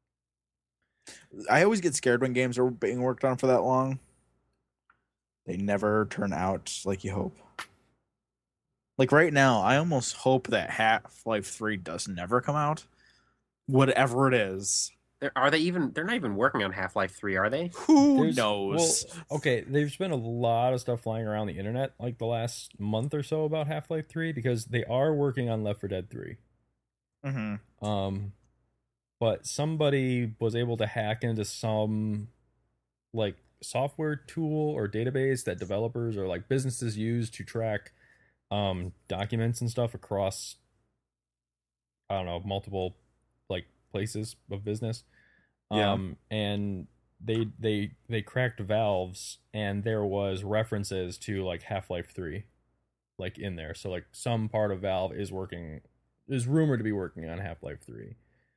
I always get scared when games are being worked on for that long. They never turn out like you hope. Like right now, I almost hope that Half-Life 3 does never come out. Whatever it is. They're not even working on Half-Life 3, are they? Who knows? Well, okay, there's been a lot of stuff flying around the internet like the last month or so about Half-Life 3 because they are working on Left 4 Dead 3. Mm-hmm. But somebody was able to hack into some like software tool or database that developers or like businesses use to track documents and stuff across, I don't know, multiple like places of business. Yeah. And they cracked valves, and there was references to like Half-Life 3 like in there. So like some part of Valve is rumored to be working on Half-Life 3.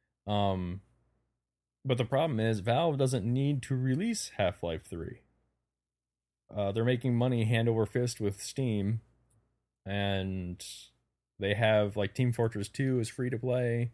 But the problem is Valve doesn't need to release Half-Life 3. They're making money hand over fist with Steam, and they have like Team Fortress 2 is free to play.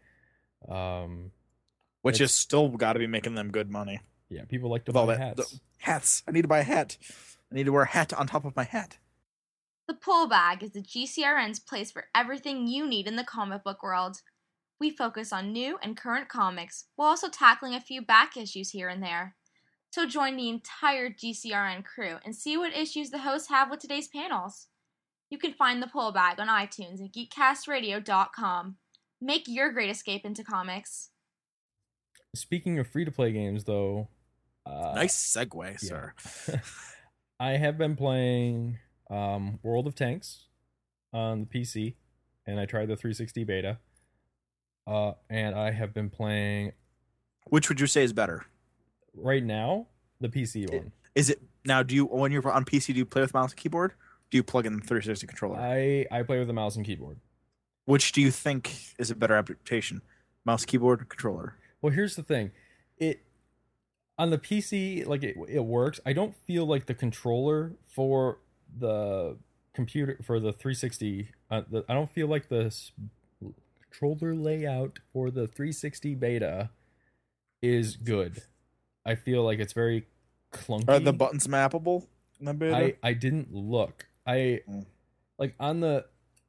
Which is still got to be making them good money. Yeah, people like to With all buy that hats. Hats. I need to buy a hat. I need to wear a hat on top of my hat. The Pull Bag is the GCRN's place for everything you need in the comic book world. We focus on new and current comics, while also tackling a few back issues here and there. So join the entire GCRN crew and see what issues the hosts have with today's panels. You can find the Pull Bag on iTunes and geekcastradio.com. Make your great escape into comics. Speaking of free-to-play games, though... Nice segue, sir. I have been playing World of Tanks on the PC, and I tried the 360 beta. And I have been playing... Which would you say is better? Right now, the PC one. Is it... Now, when you're on PC, do you play with mouse and keyboard? Do you plug in the 360 controller? I play with a mouse and keyboard. Which do you think is a better adaptation? Mouse, keyboard, controller? Well, here's the thing. On the PC, like it works. I don't feel like the controller for the computer for the 360. I don't feel like the controller layout for the 360 beta is good. I feel like it's very clunky. Are the buttons mappable in the beta? I didn't look. Like on the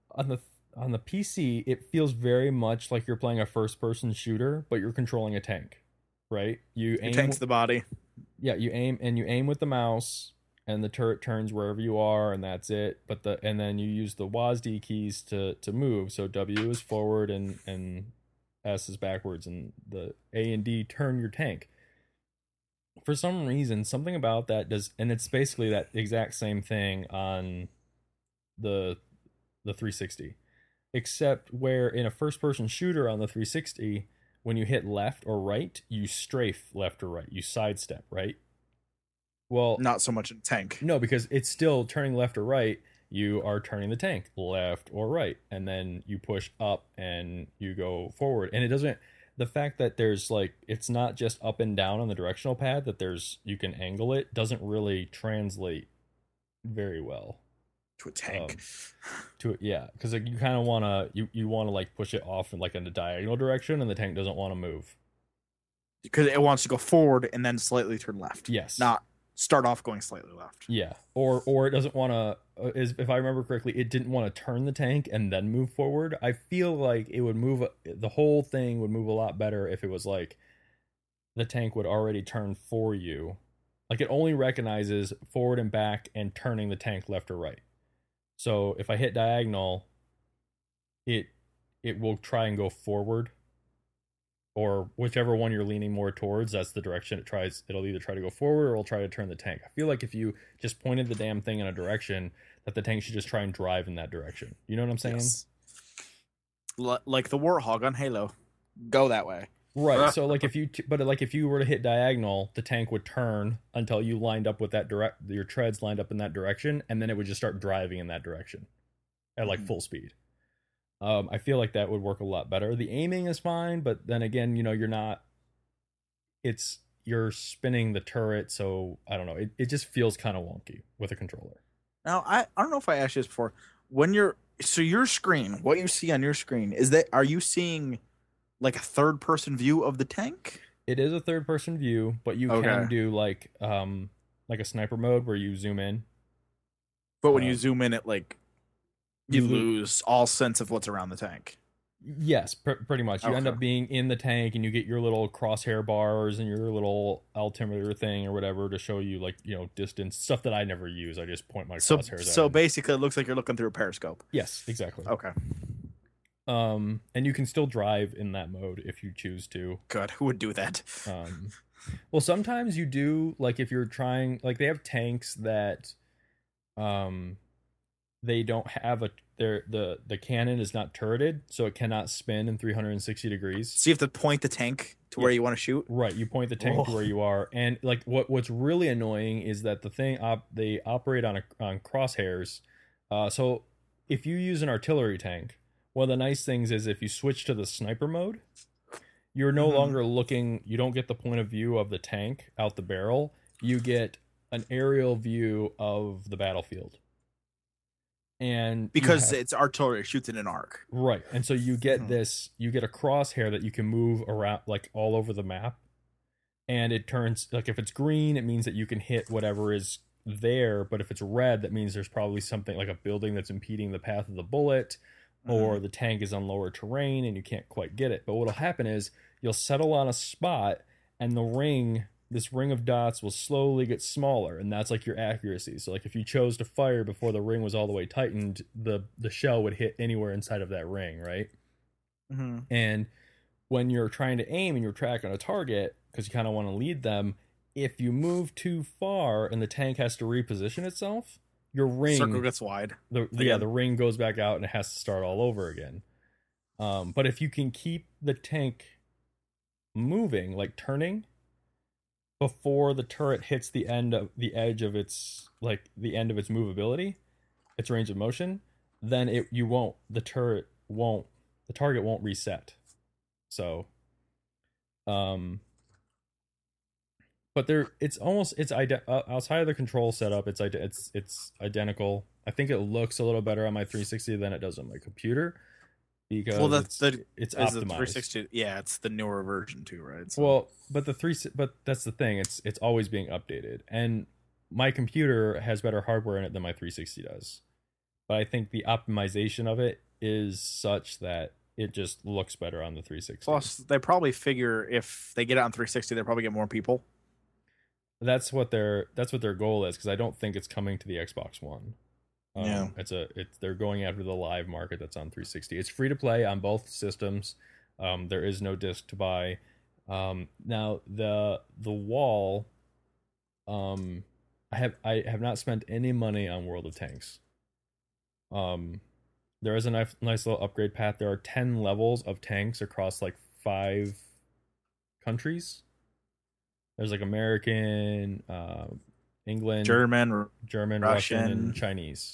PC, it feels very much like you're playing a first-person shooter, but you're controlling a tank. Right, you aim. Tank's the body. Yeah, you aim with the mouse, and the turret turns wherever you are, and that's it. And then you use the WASD keys to move. So W is forward and S is backwards, and the A and D turn your tank. For some reason, something about that does, and it's basically that exact same thing on the 360, except where in a first-person shooter on the 360. When you hit left or right, you strafe left or right. You sidestep, right? Well, not so much in tank. No, because it's still turning left or right. You are turning the tank left or right. And then you push up and you go forward. And it doesn't... The fact that there's like... It's not just up and down on the directional pad, that you can angle it, doesn't really translate very well. To a tank. Because like, you kind of want to you want to like push it off in like in the diagonal direction, and the tank doesn't want to move because it wants to go forward and then slightly turn left. Yes, not start off going slightly left. Yeah, or it doesn't want to. If I remember correctly, it didn't want to turn the tank and then move forward. I feel like it would move. The whole thing would move a lot better if it was like the tank would already turn for you. Like it only recognizes forward and back and turning the tank left or right. So if I hit diagonal, it it will try and go forward, or whichever one you're leaning more towards, that's the direction it tries. It'll either try to go forward or it'll try to turn the tank. I feel like if you just pointed the damn thing in a direction, that the tank should just try and drive in that direction. You know what I'm saying? Yes. Like the Warthog on Halo. Go that way. Right. So like if you were to hit diagonal, the tank would turn until you lined up with that your treads lined up in that direction, and then it would just start driving in that direction at like full speed. I feel like that would work a lot better. The aiming is fine, but then again, you're spinning the turret, so I don't know. It just feels kind of wonky with a controller. Now, I don't know if I asked you this before. When your screen, what you see on your screen, are you seeing like a third person view of the tank? It is a third person view, but you can do like a sniper mode where you zoom in. But when you zoom in, you lose all sense of what's around the tank. Yes, pretty much. You end up being in the tank, and you get your little crosshair bars and your little altimeter thing or whatever to show you distance, stuff that I never use. I just point my crosshairs at. So basically, it looks like you're looking through a periscope. Yes, exactly. Okay. And you can still drive in that mode if you choose to. God, who would do that? Well, sometimes you do, like if you're trying, like they have tanks that, they don't have the cannon is not turreted, so it cannot spin in 360 degrees. So you have to point the tank to where you want to shoot? Right, you point the tank to where you are. And like what's really annoying is that the thing they operate on crosshairs. So if you use an artillery tank, one of the nice things is if you switch to the sniper mode, you're no longer looking, you don't get the point of view of the tank out the barrel. You get an aerial view of the battlefield. And because it's artillery, it shoots in an arc. Right. And so you get you get a crosshair that you can move around like all over the map. And it turns, like if it's green, it means that you can hit whatever is there. But if it's red, that means there's probably something like a building that's impeding the path of the bullet, or the tank is on lower terrain and you can't quite get it. But what'll happen is you'll settle on a spot, and this ring of dots will slowly get smaller, and that's like your accuracy. So like if you chose to fire before the ring was all the way tightened, the shell would hit anywhere inside of that ring, right? And when you're trying to aim and you're tracking a target, because you kind of want to lead them, if you move too far and the tank has to reposition itself, your ring circle gets wide. The ring goes back out and it has to start all over again. But if you can keep the tank moving, like turning, before the turret hits the edge of its movability, its range of motion, then the target won't reset. So, but outside of the control setup, it's identical. I think it looks a little better on my 360 than it does on my computer, because it's optimized. The 360, it's the newer version too, right? So. Well, but that's the thing. It's always being updated, and my computer has better hardware in it than my 360 does. But I think the optimization of it is such that it just looks better on the 360. Plus, they probably figure if they get it on 360, they'll probably get more people. That's what their goal is, because I don't think it's coming to the Xbox One. They're going after the live market that's on 360. It's free to play on both systems. There is no disc to buy. Now the wall, I have not spent any money on World of Tanks. There is a nice little upgrade path. There are 10 levels of tanks across like 5 countries. There's like American, England, German, Russian, and Chinese.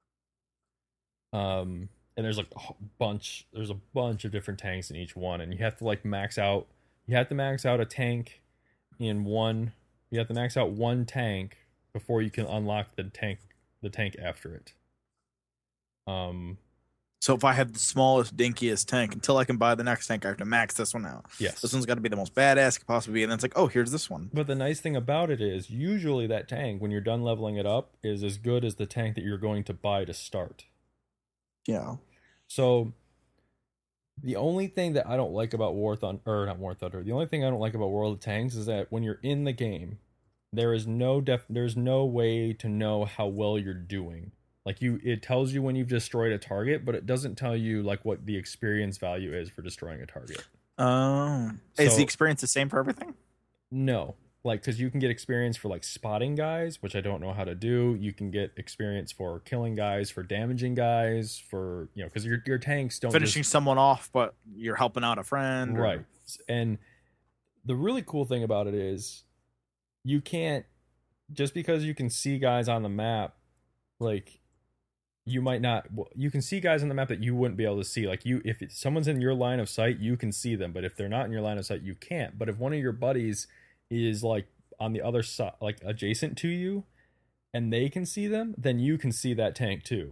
And there's like a bunch of different tanks in each one, and you have to like max out a tank in one. You have to max out one tank before you can unlock the tank after it. So if I have the smallest, dinkiest tank, until I can buy the next tank, I have to max this one out. Yes. This one's got to be the most badass it could possibly be, and then it's like, oh, here's this one. But the nice thing about it is, usually that tank, when you're done leveling it up, is as good as the tank that you're going to buy to start. Yeah. So the only thing that I don't like about the only thing I don't like about World of Tanks is that when you're in the game, there's no way to know how well you're doing Like it tells you when you've destroyed a target, but it doesn't tell you like what the experience value is for destroying a target. Oh, is So- the experience the same for everything? No, like because you can get experience for like spotting guys, which I don't know how to do. You can get experience for killing guys, for damaging guys, for because your tanks don't Finishing just, someone off, but you're helping out a friend, or- right. And the really cool thing about it is you can't, just because you can see guys on the map, like you might not, you can see guys on the map that you wouldn't be able to see. Like if someone's in your line of sight, you can see them, but if they're not in your line of sight, you can't. But if one of your buddies is like on the other side, like adjacent to you, and they can see them, then you can see that tank too.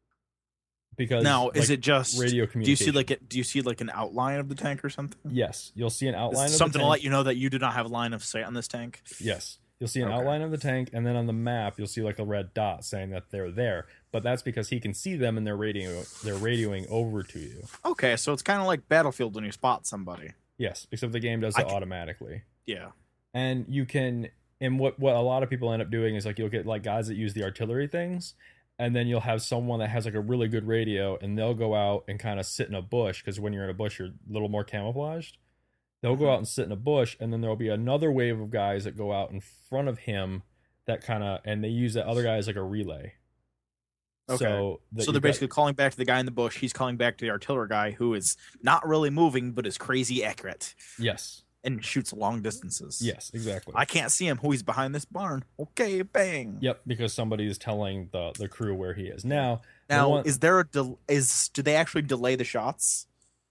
Because Now, is like, it just radio Do you see communication? do you see like an outline of the tank or something? Yes, you'll see an outline of Something the to tank. let you know that you do not have a line of sight on this tank. Yes. You'll see an Okay. outline of the tank, and then on the map, you'll see like a red dot saying that they're there. But that's because he can see them and they're radioing over to you. Okay, so it's kind of like Battlefield when you spot somebody. Yes, except the game does I it can- automatically. Yeah. And you can, and what a lot of people end up doing is like you'll get like guys that use the artillery things, and then you'll have someone that has like a really good radio, and they'll go out and kind of sit in a bush, because when you're in a bush, you're a little more camouflaged. They'll go out and sit in a bush, and then there'll be another wave of guys that go out in front of him that kind of, and they use that other guy as like a relay. Okay. So, that So you've they're got- basically calling back to the guy in the bush. He's calling back to the artillery guy who is not really moving, but is crazy accurate yes, and shoots long distances. yes, exactly. I can't see him. Who he's behind this barn. Okay, bang. Yep, because somebody is telling the crew where he is. Now, the Now, one- is there a do they actually delay the shots?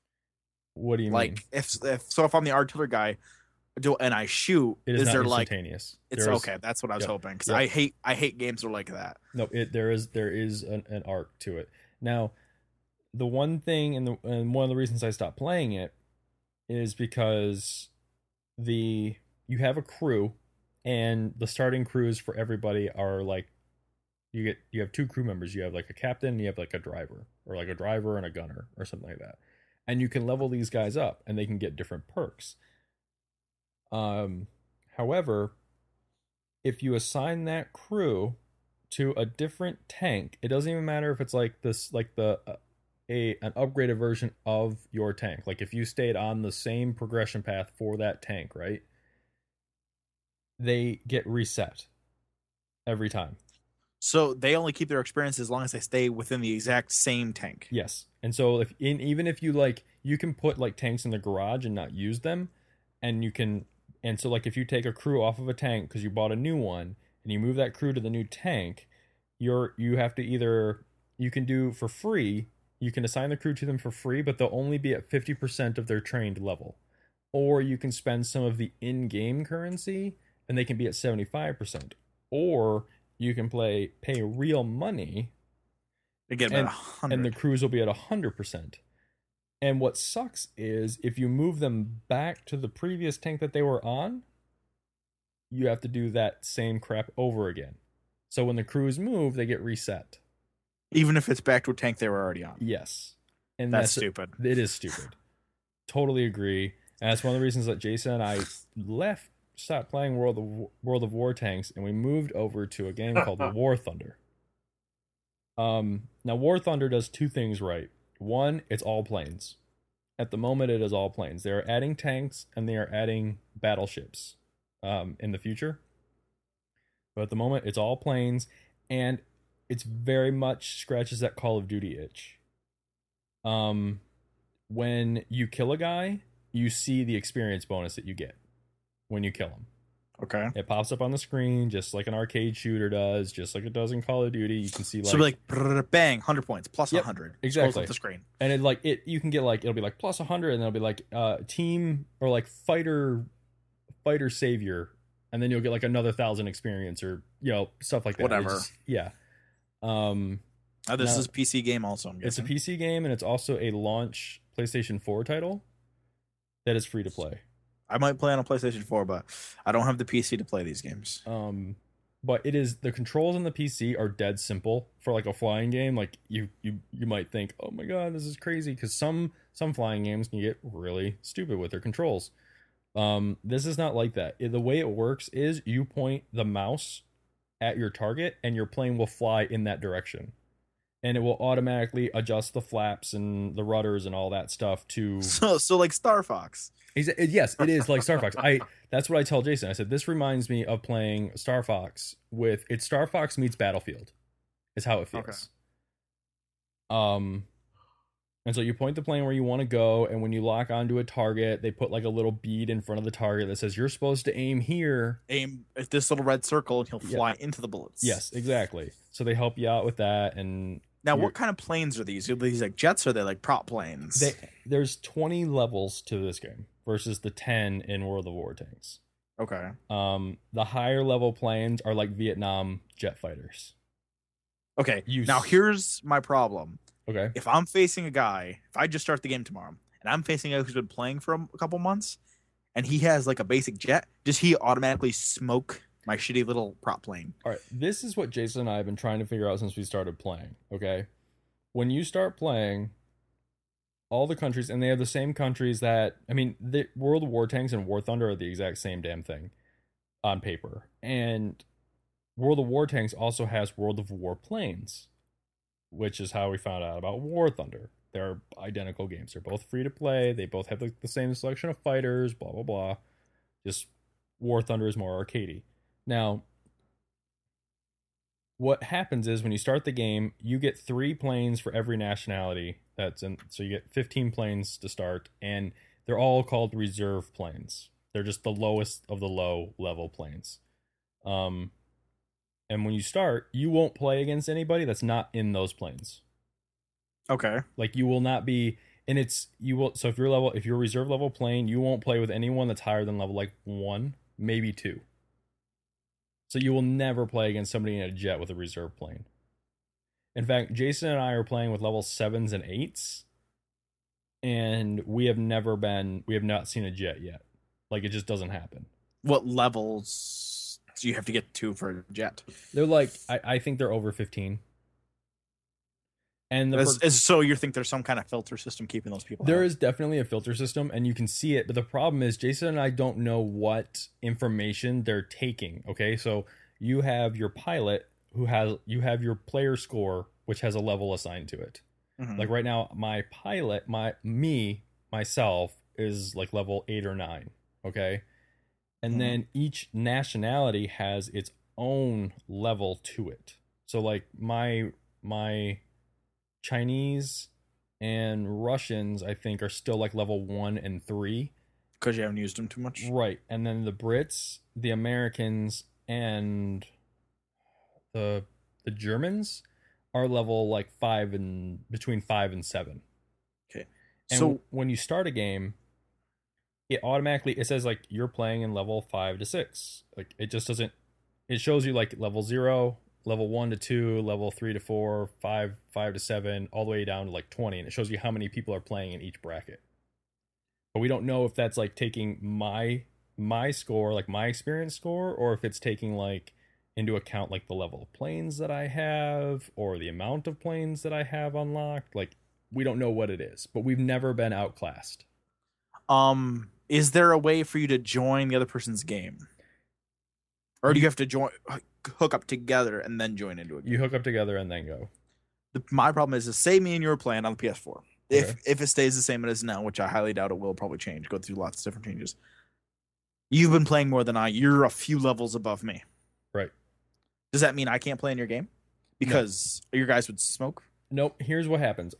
what do you mean? Like if I'm the artillery guy, and I shoot, It is not there like instantaneous. it's There is- okay? That's what I was Yep. hoping because Yep. I hate games that are like that. No, there is an arc to it. Now, the one thing and one of the reasons I stopped playing it is because you have a crew, and the starting crews for everybody are like you have two crew members. You have like a captain, and you have like a driver, or like a driver and a gunner, or something like that. And you can level these guys up, and they can get different perks. However, if you assign that crew to a different tank, it doesn't even matter if it's like this, like an upgraded version of your tank. Like if you stayed on the same progression path for that tank, right? They get reset every time. So they only keep their experience as long as they stay within the exact same tank. Yes. And so even if you like, you can put like tanks in the garage and not use them, and you can, and so like if you take a crew off of a tank because you bought a new one and you move that crew to the new tank, you have to either, you can do for free, you can assign the crew to them for free, but they'll only be at 50% of their trained level. Or you can spend some of the in-game currency and they can be at 75%. Or you can pay real money They get about 100. and the crews will be at 100%. And what sucks is if you move them back to the previous tank that they were on, you have to do that same crap over again. So when the crews move, they get reset. Even if it's back to a tank they were already on. Yes. And That's stupid. It is stupid. Totally agree. And that's one of the reasons that Jason and I stopped playing World of War tanks, and we moved over to a game called War Thunder. Now War Thunder does two things right. One, it's all planes. At the moment, it is all planes. They are adding tanks and they are adding battleships in the future. But at the moment, it's all planes, and it's very much scratches that Call of Duty itch. When you kill a guy, you see the experience bonus that you get when you kill him. Okay. It pops up on the screen just like an arcade shooter does, just like it does in Call of Duty. You can see like, So like brrr, bang, 100 points plus Yep, 100. exactly. Scrolls up the screen. and you can get like, it'll be like plus 100, and it'll be like team or like fighter savior, and then you'll get like another 1,000 experience, or stuff like that. Whatever. Yeah. This Now- is a PC game also, I'm It's a guessing. PC game, and it's also a launch PlayStation 4 title that is free to play. I might play on a PlayStation 4, but I don't have the PC to play these games. But it is, the controls on the PC are dead simple for like a flying game. Like you might think, oh my god, this is crazy, because some flying games can get really stupid with their controls. This is not like that. The way it works is you point the mouse at your target, and your plane will fly in that direction. and it will automatically adjust the flaps and the rudders and all that stuff to. So like Star Fox. Yes, it is like Star Fox. That's what I tell Jason. I said this reminds me of playing Star Fox with it's Star Fox meets Battlefield. Is how it feels. Okay. And so you point the plane where you want to go, and when you lock onto a target, they put like a little bead in front of the target that says you're supposed to aim here. Aim at this little red circle, and he'll fly into the bullets. Yes, exactly. So they help you out with that. And now, what kind of planes are these? Are these like jets, or are they like prop planes? There's 20 levels to this game versus the 10 in World of War Tanks. Okay. The higher level planes are like Vietnam jet fighters. Okay. Now here's my problem. Okay. If I'm facing a guy, if I just start the game tomorrow, and I'm facing a guy who's been playing for a couple months, and he has like a basic jet, does he automatically smoke my shitty little prop plane? All right. This is what Jason and I have been trying to figure out since we started playing. Okay. When you start playing, all the countries, and they have the same countries that, I mean, the World of War Tanks and War Thunder are the exact same damn thing on paper. And World of War Tanks also has World of War planes, which is how we found out about War Thunder. They're identical games. They're both free to play. They both have the same selection of fighters, blah, blah, blah. Just War Thunder is more arcadey. Now, what happens is when you start the game, you get 3 planes for every nationality. So you get 15 planes to start, and they're all called reserve planes. They're just the lowest of the low level planes. And when you start, you won't play against anybody that's not in those planes. Okay. Like you will not be, and so if you're reserve level plane, you won't play with anyone that's higher than level like 1, maybe 2. So you will never play against somebody in a jet with a reserve plane. In fact, Jason and I are playing with level 7s and 8s, and we have not seen a jet yet. Like it just doesn't happen. What levels do you have to get to for a jet? They're like, I think they're over 15. And so you think there's some kind of filter system keeping those people There out? is definitely a filter system, and you can see it, but the problem is Jason and I don't know what information they're taking. Okay, so you have your pilot you have your player score, which has a level assigned to it. Mm-hmm. Like right now, my pilot, myself is like level 8 or 9. Okay, and then each nationality has its own level to it. So like my Chinese and Russians, I think, are still like level 1 and 3 because you haven't used them too much, right? And then the Brits, the Americans, and the Germans are level like between 5 and 7. Okay, and so when you start a game, it says like you're playing in level 5 to 6. Like it just doesn't. It shows you like level 0. Level 1 to 2, level 3 to 4, 5 to 7, all the way down to like 20, and it shows you how many people are playing in each bracket. But we don't know if that's like taking my score, like my experience score, or if it's taking like into account like the level of planes that I have or the amount of planes that I have unlocked. Like we don't know what it is, but we've never been outclassed. Is there a way for you to join the other person's game? Or do you have to hook up together and then join into a game? You hook up together and then go. My problem is say me and you were playing on the PS4. Okay. If it stays the same it is now, which I highly doubt it will probably change, go through lots of different changes. You've been playing more than you're a few levels above me. Right. Does that mean I can't play in your game? Because your guys would smoke? Nope. Here's what happens.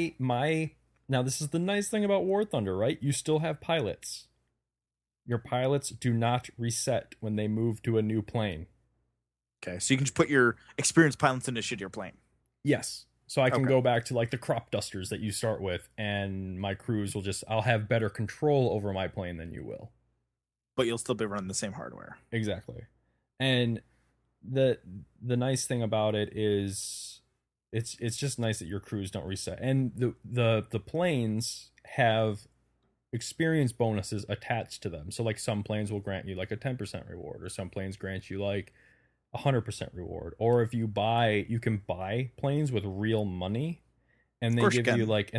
Now this is the nice thing about War Thunder, right? You still have pilots. Your pilots do not reset when they move to a new plane. Okay, so you can just put your experienced pilots into shittier plane. Yes. So I can go back to like the crop dusters that you start with, and my crews I'll have better control over my plane than you will. But you'll still be running the same hardware. Exactly. And the nice thing about it is it's just nice that your crews don't reset. And the planes have experience bonuses attached to them. So like some planes will grant you like a 10% reward, or some planes grant you like 100% reward. Or if you can buy planes with real money, and they give you like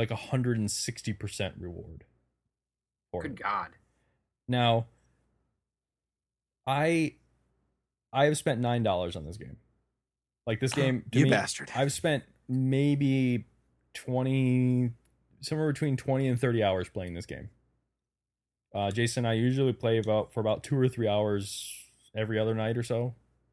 160% reward. Good God. Now, I have spent $9 on this game. Like this game, to you me, bastard. I've spent maybe 20, somewhere between 20 and 30 hours playing this game. Jason and I usually play for about 2 or 3 hours every other night or so.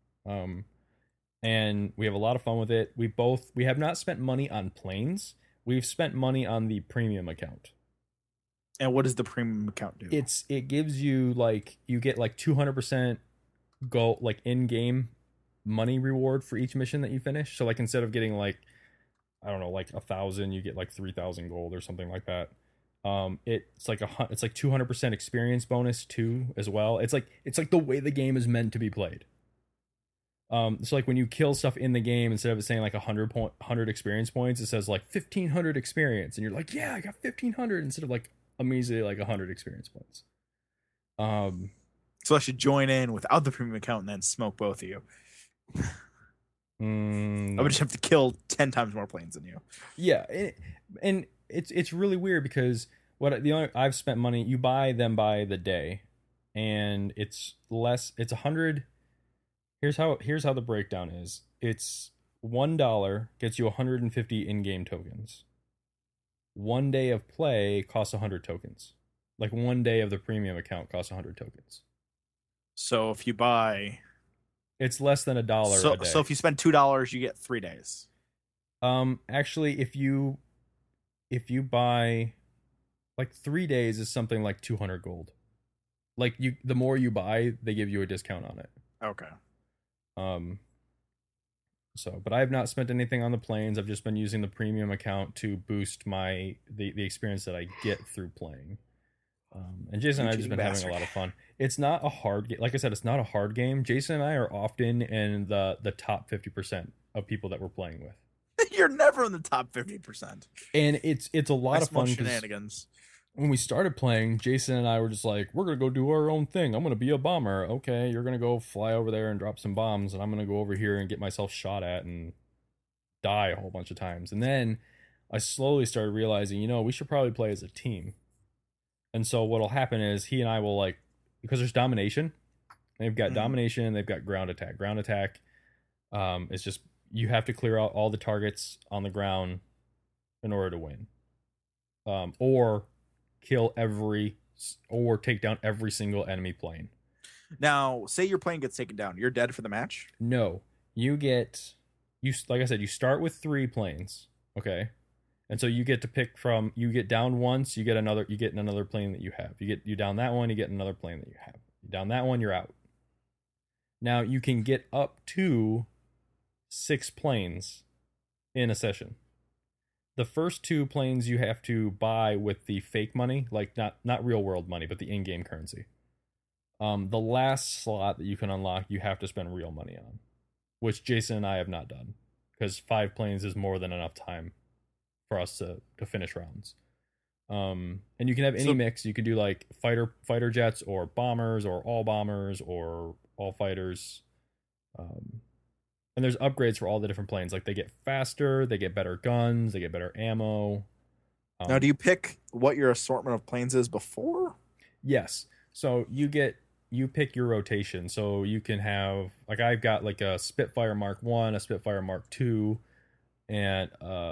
And we have a lot of fun with it. We have not spent money on planes. We've spent money on the premium account. And what does the premium account do? It gives you you get 200% gold, in-game money reward for each mission that you finish. So instead of getting I don't know, 1,000, you get 3,000 gold or something like that. It's 200% experience bonus too as well. It's like the way the game is meant to be played. So when you kill stuff in the game, instead of it saying 100 experience points, it says 1,500 experience, and you're like, yeah, I got 1,500 instead of immediately 100 experience points. So I should join in without the premium account and then smoke both of you. I would just have to kill 10 times more planes than you. Yeah, and it's really weird because I've spent money. You buy them by the day, and it's less. It's 100. Here's how the breakdown is. It's $1 gets you 150 in-game tokens. 1 day of play costs 100 tokens. 1 day of the premium account costs 100 tokens. So if you buy, it's less than $1 a day. So if you spend $2, you get 3 days. Actually, if you buy 3 days is something like 200 gold. The more you buy, they give you a discount on it. Okay. But I have not spent anything on the planes. I've just been using the premium account to boost the experience that I get through playing. And Jason and I have just been having a lot of fun. It's not a hard game. Like I said, it's not a hard game. Jason and I are often in the top 50% of people that we're playing with. You're never in the top 50%. And it's a lot of fun. Shenanigans. When we started playing, Jason and I were just like, we're going to go do our own thing. I'm going to be a bomber. Okay, you're going to go fly over there and drop some bombs, and I'm going to go over here and get myself shot at and die a whole bunch of times. And then I slowly started realizing, we should probably play as a team. And so what'll happen is he and I will because there's domination. They've got domination, they've got ground attack. Ground attack, it's just you have to clear out all the targets on the ground in order to win. Or take down every single enemy plane. Now, say your plane gets taken down, you're dead for the match? No. Like I said, you start with 3 planes, okay? And so you get to pick from, you get down once, you get another plane that you have. You down that one, you get another plane that you have. You down that one, you're out. Now you can get up to 6 planes in a session. The first 2 planes you have to buy with the fake money, not real world money, but the in-game currency. The last slot that you can unlock, you have to spend real money on, which Jason and I have not done, because 5 planes is more than enough time for us to finish rounds. And you can have any mix. You can do fighter jets or bombers or all fighters. And there's upgrades for all the different planes. They get faster, they get better guns, they get better ammo. Now, do you pick what your assortment of planes is before? Yes. So you pick your rotation. So you can have I've got a Spitfire Mark 1, a Spitfire Mark 2, and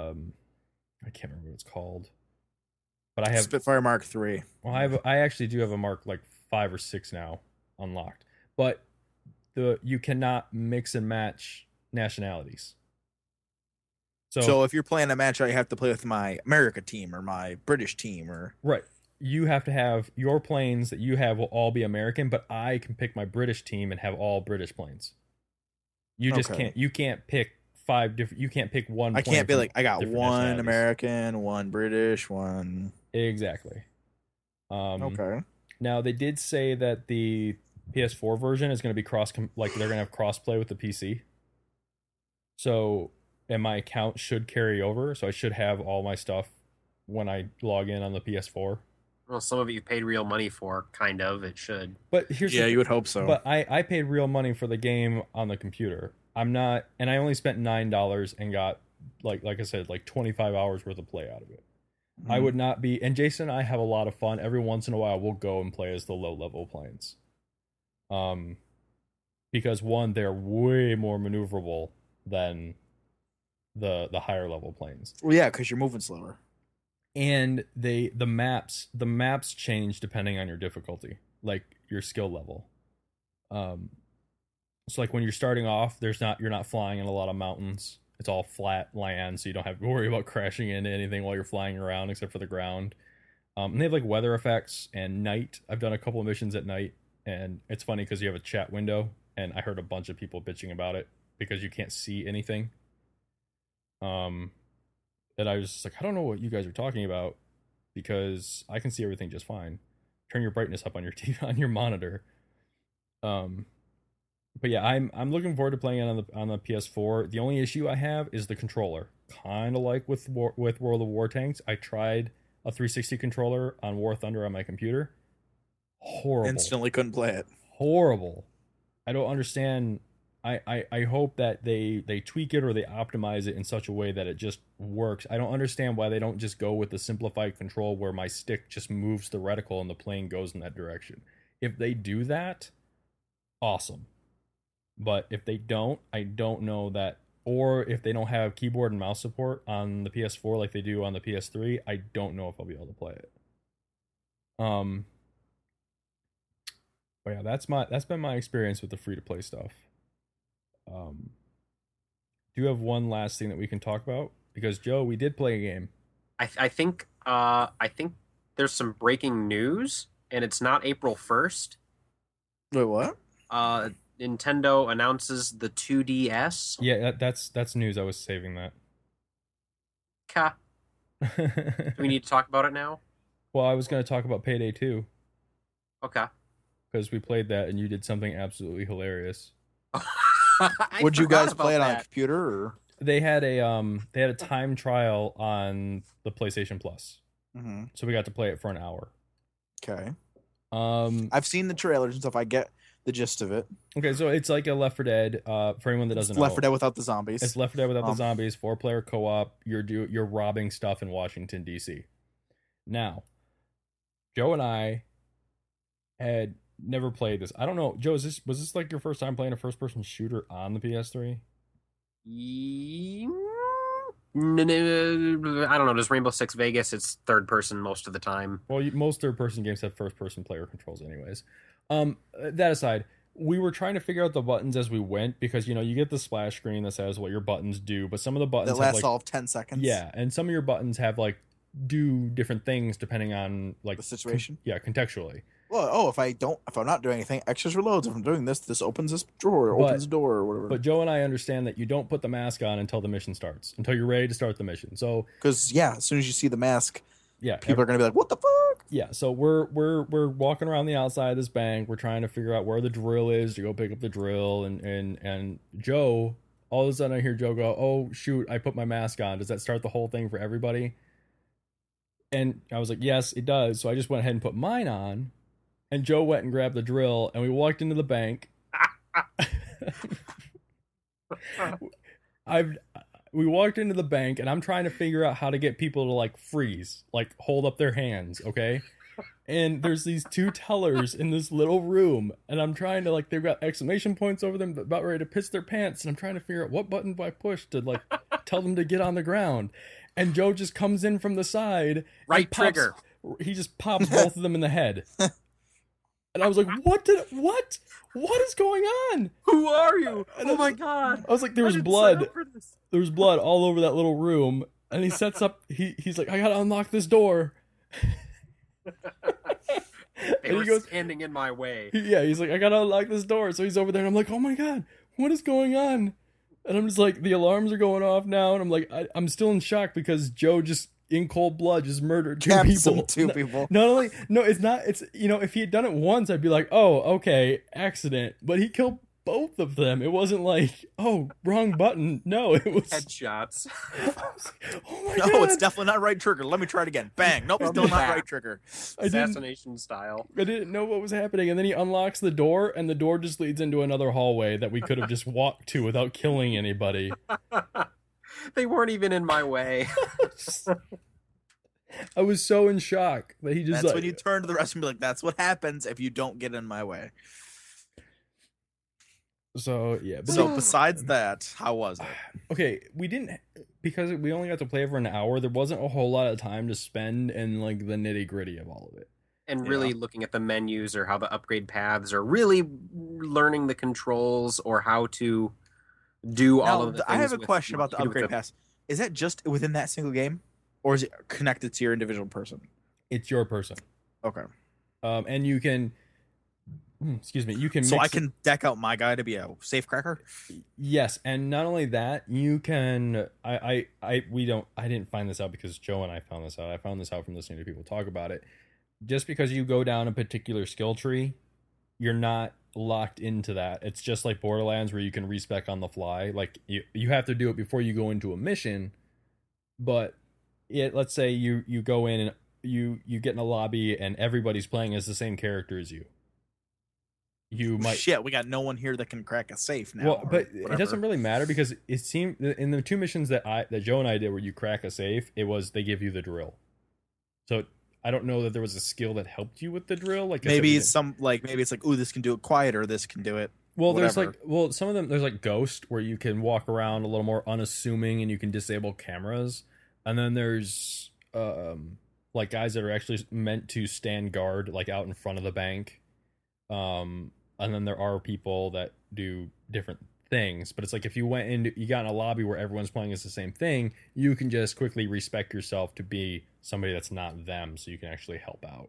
I can't remember what it's called. But I have Spitfire Mark 3. Well, I actually do have a Mark 5 or 6 now unlocked. But you cannot mix and match nationalities. So if you're playing a match, I have to play with my America team or my British team right. You have to have your planes that you have will all be American, but I can pick my British team and have all British planes. You just can't. You can't pick 5 different. You can't pick one. I can't be I got one American, one British, one. Exactly. Okay. Now they did say that the PS4 version is going to be they're going to have cross play with the PC. So, and my account should carry over, so I should have all my stuff when I log in on the PS4. Well, some of it you paid real money for, kind of. It should. But here's you would hope so. But I paid real money for the game on the computer. I'm not, and I only spent $9 and got like I said, 25 hours worth of play out of it. Mm-hmm. I would not be, and Jason and I have a lot of fun. Every once in a while, we'll go and play as the low level planes. Because one, they're way more maneuverable than the higher level planes. Well, yeah, because you're moving slower. And the maps change depending on your difficulty, like your skill level. So like when you're starting off, you're not flying in a lot of mountains. It's all flat land, so you don't have to worry about crashing into anything while you're flying around, except for the ground. And they have like weather effects and night. I've done a couple of missions at night, and it's funny because you have a chat window, and I heard a bunch of people bitching about it because you can't see anything. That I was just like, I don't know what you guys are talking about, because I can see everything just fine. Turn your brightness up on your TV, on your monitor. But yeah, I'm looking forward to playing it on the PS4. The only issue I have is the controller. Kind of like with World of War Tanks, I tried a 360 controller on War Thunder on my computer. Horrible. Instantly couldn't play it. Horrible. I don't understand. I hope that they tweak it or they optimize it in such a way that it just works. I don't understand why they don't just go with the simplified control where my stick just moves the reticle and the plane goes in that direction. If they do that, awesome. But if they don't, I don't know that. Or if they don't have keyboard and mouse support on the PS4 like they do on the PS3, I don't know if I'll be able to play it. But yeah, that's been my experience with the free to play stuff. Do you have one last thing that we can talk about? Because Joe, we did play a game. I think there's some breaking news, and it's not April 1st. Wait, what? Nintendo announces the 2DS. Yeah, that's news. I was saving that. Ka. Do we need to talk about it now? Well, I was going to talk about Payday 2. Okay. Because we played that and you did something absolutely hilarious. Would you guys play it on a computer? Or? They had a time trial on the PlayStation Plus. Mm-hmm. So we got to play it for an hour. Okay. I've seen the trailers and stuff. I get the gist of it. Okay, so it's like a Left 4 Dead. For anyone that doesn't know, Left 4 Dead without the zombies. It's Left 4 Dead without the zombies. 4-player co-op. You're robbing stuff in Washington D.C. Now, Joe and I had never played this. I don't know, Joe. Was this like your first time playing a first-person shooter on the PS3? I don't know. Does Rainbow Six Vegas? It's third person most of the time. Well, most third-person games have first-person player controls, anyways. That aside, we were trying to figure out the buttons as we went because you get the splash screen that says what your buttons do, but some of the buttons that lasts have, all of 10 seconds. Yeah, and some of your buttons have like do different things depending on like the situation. Contextually. Well, if I'm not doing anything, X just reloads. If I'm doing this opens this drawer, opens the door, or whatever. But Joe and I understand that you don't put the mask on until the mission starts, until you're ready to start the mission. So, because as soon as you see the mask, yeah, people are gonna be like, "What the fuck?" Yeah. So we're walking around the outside of this bank. We're trying to figure out where the drill is to go pick up the drill, and Joe. All of a sudden, I hear Joe go, "Oh shoot! I put my mask on. Does that start the whole thing for everybody?" And I was like, "Yes, it does." So I just went ahead and put mine on. And Joe went and grabbed the drill, and we walked into the bank. We walked into the bank, and I'm trying to figure out how to get people to like freeze, like hold up their hands, okay? And there's these two tellers in this little room, and I'm trying to like they've got exclamation points over them, about ready to piss their pants, and I'm trying to figure out what button do I push to like tell them to get on the ground. And Joe just comes in from the side, right trigger. He just pops both of them in the head. And I was like, what is going on? Who are you? Oh my god. I was like, there was blood. There was blood all over that little room. And he sets up, he's like, I gotta unlock this door. They were standing in my way. Yeah, he's like, I gotta unlock this door. So he's over there and I'm like, oh my god, what is going on? And I'm just like, the alarms are going off now. And I'm like, I'm still in shock because Joe just in cold blood just murdered two people. It's if he had done it once I'd be like, oh, okay, accident, but he killed both of them. It wasn't like, oh, wrong button. No, it was headshots. Oh my god, God. It's definitely not right trigger. Let me try it again. Bang. Nope, still not right trigger. Assassination style. I didn't know what was happening, and then he unlocks the door, and the door just leads into another hallway that we could have just walked to without killing anybody. They weren't even in my way. I was so in shock that he just. That's when you turn to the rest and be like, "That's what happens if you don't get in my way." So yeah. But So besides that, how was it? okay, we didn't, because we only got to play for an hour. There wasn't a whole lot of time to spend in like the nitty gritty of all of it. And really looking at the menus or how the upgrade paths, or really learning the controls or how to do all of the things. I have a with- question about the with upgrade pass. Is that just within that single game, or is it connected to your individual person? It's your person, Okay. and you can. Excuse me. You can. So mix I can deck out my guy to be a safe cracker. Yes, and not only that, you can. I didn't find this out because Joe and I found this out. I found this out from listening to people talk about it. Just because you go down a particular skill tree, you're not locked into that. It's just like Borderlands where you can respec on the fly. Like you have to do it before you go into a mission. But let's say you go in and you get in a lobby and everybody's playing as the same character as you. You might Shit, we got no one here that can crack a safe now. well, or but it whatever. doesn't really matter because it seemed in the two missions that Joe and I did where you crack a safe, it was they give you the drill. So I don't know that there was a skill that helped you with the drill. Like I said, Maybe it's like, ooh, this can do it quiet, or this can do it. well, whatever. some of them there's like Ghost where you can walk around a little more unassuming and you can disable cameras, and then there's like guys that are actually meant to stand guard like out in front of the bank. And then there are people that do different things, but it's like if you went in, you got in a lobby where everyone's playing as the same thing, you can just quickly respec yourself to be somebody that's not them, so you can actually help out.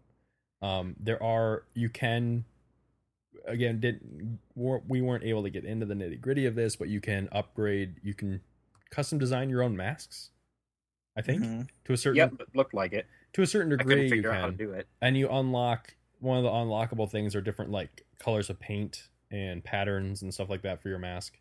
You can, again, we weren't able to get into the nitty gritty of this, but you can upgrade, you can custom design your own masks. I think Mhm. to a certain Yep, it looked like it. to a certain I degree couldn't you figure out how to can. do it. And you unlock one of the unlockable things are different like colors of paint and patterns and stuff like that for your mask.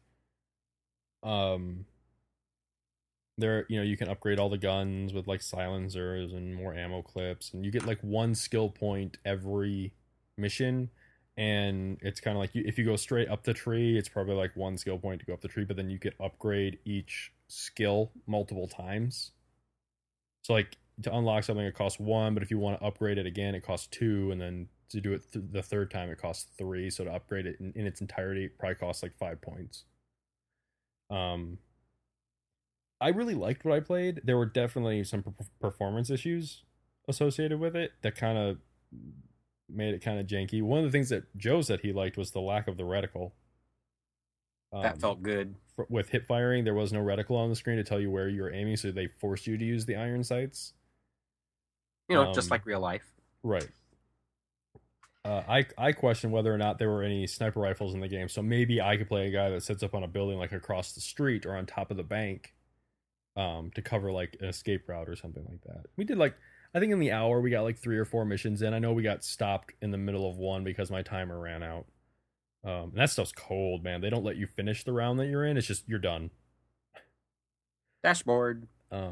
There, you can upgrade all the guns with like silencers and more ammo clips, and you get like one skill point every mission. And it's kind of like if you go straight up the tree, it's probably like one skill point to go up the tree, but then you can upgrade each skill multiple times. So like to unlock something, it costs 1, but if you want to upgrade it again, it costs 2, and then to do it the third time, it costs 3. So to upgrade it in its entirety, it probably costs like 5 points. I really liked what I played. There were definitely some performance issues associated with it that kind of made it kind of janky. One of the things that Joe said he liked was the lack of the reticle. That felt good. With hip firing, there was no reticle on the screen to tell you where you were aiming, so they forced you to use the iron sights. Just like real life. Right. I question whether or not there were any sniper rifles in the game, so maybe I could play a guy that sits up on a building like across the street or on top of the bank, to cover like an escape route or something like that. We did like, I think in the hour we got like 3 or 4 missions in. I know we got stopped in the middle of one because my timer ran out. And that stuff's cold, man. They don't let you finish the round that you're in. It's just you're done. Dashboard.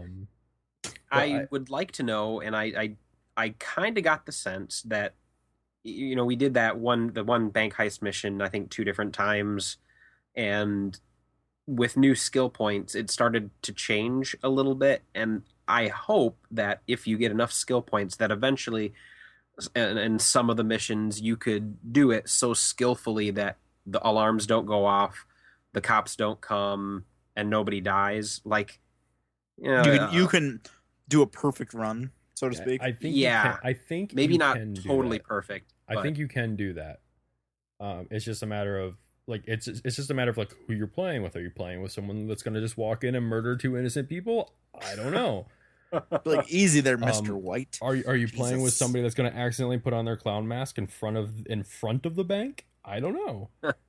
I would like to know, and I kind of got the sense that we did the one bank heist mission, I think 2 different times, and with new skill points, it started to change a little bit, and I hope that if you get enough skill points that eventually in some of the missions you could do it so skillfully that the alarms don't go off, the cops don't come, and nobody dies. Like, You can do a perfect run, so to speak. I think I think maybe you not can do totally that. perfect. I think you can do that. It's just a matter of like it's just a matter of like who you're playing with. Are you playing with someone that's going to just walk in and murder 2 innocent people? I don't know. Like easy there, Mr. White. Are you playing with Jesus. somebody that's going to accidentally put on their clown mask in front of the bank? I don't know.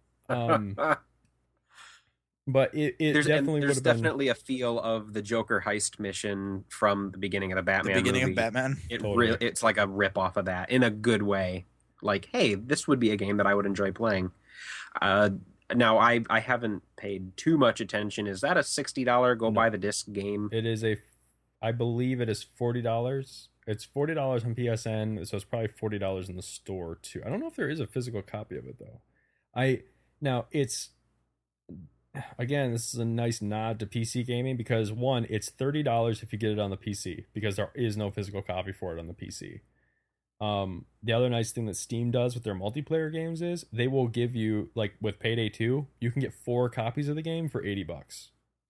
But there's definitely would have been. definitely a feel of the Joker heist mission from the beginning of the Batman The beginning movie. of Batman. Totally. It's like a rip off of that in a good way. Like, hey, this would be a game that I would enjoy playing. Now I haven't paid too much attention. Is that a $60 go buy the disc game? It is I believe it is $40. It's $40 on PSN, so it's probably $40 in the store too. I don't know if there is a physical copy of it though. It's again, this is a nice nod to PC gaming because one, it's $30 if you get it on the PC because there is no physical copy for it on the PC. The other nice thing that Steam does with their multiplayer games is they will give you, like with Payday 2, you can get 4 copies of the game for $80.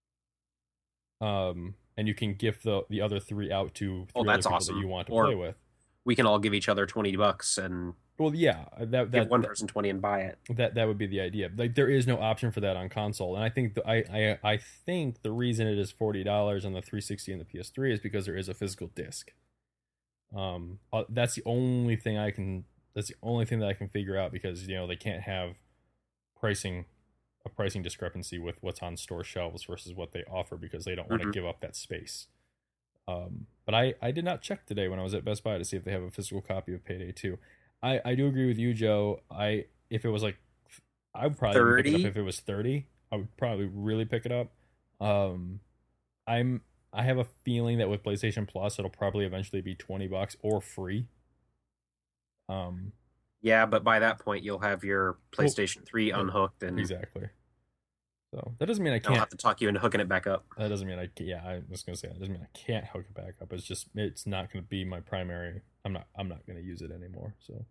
And you can gift the other 3 out to 3 that's other people awesome. that you want to Or play with. We can all give each other $20 and Well, yeah, give one person 20 and buy it. that would be the idea. Like there is no option for that on console, and I think I think the reason it is $40 on the 360 and the PS3 is because there is a physical disc. That's the only thing that I can figure out, because they can't have a pricing discrepancy with what's on store shelves versus what they offer, because they don't want to give up that space. But I did not check today when I was at Best Buy to see if they have a physical copy of Payday 2. I do agree with you, Joe. If it was like, I would probably pick it up. If it was 30, I would probably really pick it up. I have a feeling that with PlayStation Plus, it'll probably eventually be $20 or free. Yeah, but by that point, you'll have your PlayStation 3 unhooked, and exactly. So that doesn't mean I I'll can't. have to talk you into hooking it back up. That doesn't mean I was gonna say that doesn't mean I can't hook it back up. It's not gonna be my primary. I'm not gonna use it anymore. So,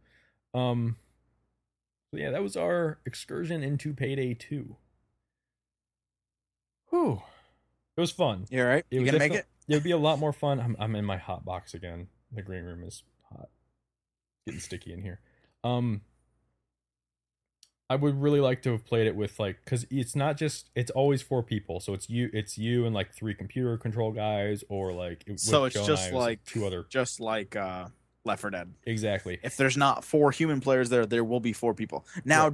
yeah, that was our excursion into Payday 2. Whew. It was fun. You all right? You gonna make it? It would be a lot more fun. I'm in my hot box again. The green room is hot. Getting sticky in here. I would really like to have played it with, like, because it's always 4 people. So it's you and like 3 computer control guys, or like so it's just like 2 other, just like Left 4 Dead. Exactly. If there's not 4 human players there will be 4 people. Now,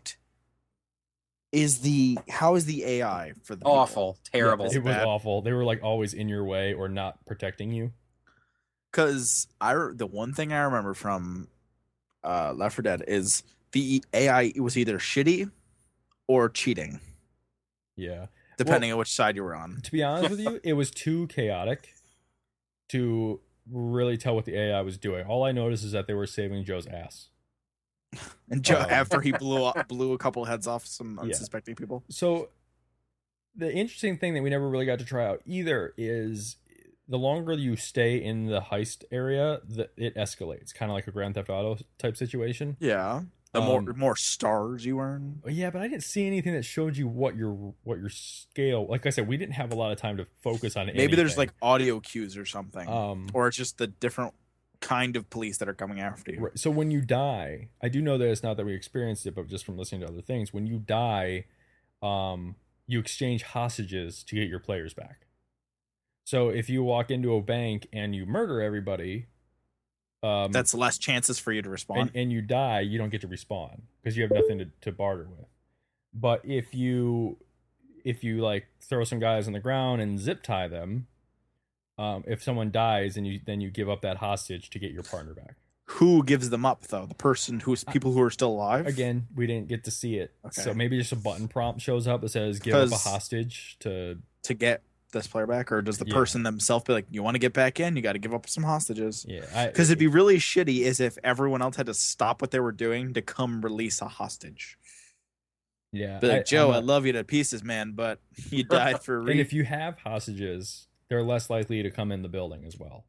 how is the AI for the awful, terrible? It was awful. They were like always in your way or not protecting you. Because the one thing I remember from Left 4 Dead is the AI was either shitty or cheating. Yeah. Depending on which side you were on. To be honest with you, it was too chaotic to really tell what the AI was doing. All I noticed is that they were saving Joe's ass. And Joe, after he blew a couple heads off some unsuspecting people. So the interesting thing that we never really got to try out either is the longer you stay in the heist area, it escalates, kind of like a Grand Theft Auto type situation. Yeah. The more stars you earn. Yeah, but I didn't see anything that showed you what your scale. Like I said, we didn't have a lot of time to focus on it. Maybe there's like audio cues or something, or it's just the different kind of police that are coming after you. Right. So when you die, I do know that it's not that we experienced it, but just from listening to other things, when you die, you exchange hostages to get your players back. So if you walk into a bank and you murder everybody, that's less chances for you to respawn. And you die, you don't get to respawn because you have nothing to barter with. But if you like throw some guys on the ground and zip tie them, if someone dies, and then you give up that hostage to get your partner back. Who gives them up though? The person people who are still alive? Again, we didn't get to see it. Okay. So maybe just a button prompt shows up that says give up a hostage to get this player back, or does the person themselves be like, you want to get back in, you got to give up some hostages? Yeah, because it'd be really shitty is if everyone else had to stop what they were doing to come release a hostage. Yeah, be like, Joe, I love you to pieces, man, but you died for a reason. And if you have hostages, they're less likely to come in the building as well.